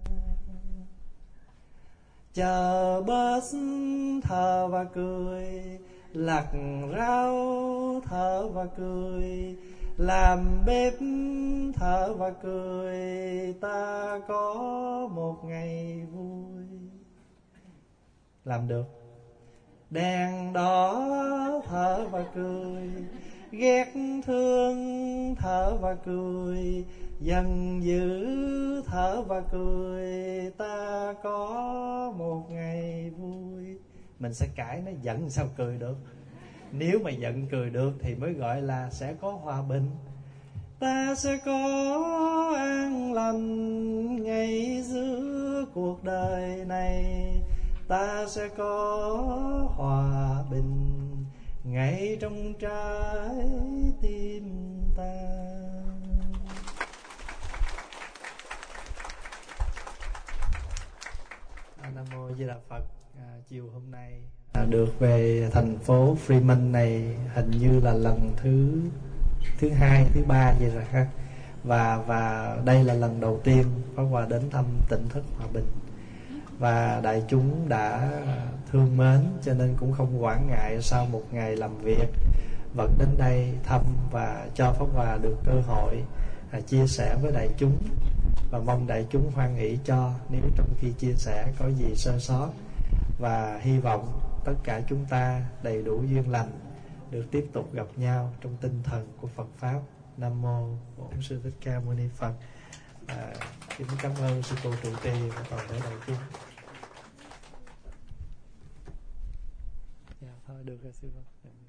Chờ bớt thở và cười, lặt rau thở và cười, làm bếp thở và cười, ta có một ngày vui. Làm được. Đèn đỏ thở và cười, ghét thương thở và cười, giận dữ thở và cười, ta có một ngày vui. Mình sẽ cãi nó giận sao cười được. Nếu mà giận cười được thì mới gọi là sẽ có hòa bình. Ta sẽ có an lành ngay giữa cuộc đời này, ta sẽ có hòa bình ngay trong trái tim ta. Nam mô Di Đà Phật. À, chiều hôm nay à, được về thành phố Freeman này hình như là lần thứ thứ hai, thứ ba vậy rồi ha. Và và đây là lần đầu tiên Pháp Hòa đến thăm tỉnh thức Hòa Bình. Và đại chúng đã thương mến cho nên cũng không quản ngại sau một ngày làm việc vẫn đến đây thăm và cho Pháp Hòa được cơ hội à, chia sẻ với đại chúng. Và mong đại chúng hoan hỷ cho nếu trong khi chia sẻ có gì sơ sót. Và hy vọng tất cả chúng ta đầy đủ duyên lành được tiếp tục gặp nhau trong tinh thần của Phật Pháp. Nam mô Bổn Sư Thích Ca Mâu Ni Phật. À, kính cảm ơn sư cô trụ trì và toàn thể đại chúng. Dạ thôi được rồi sư cô.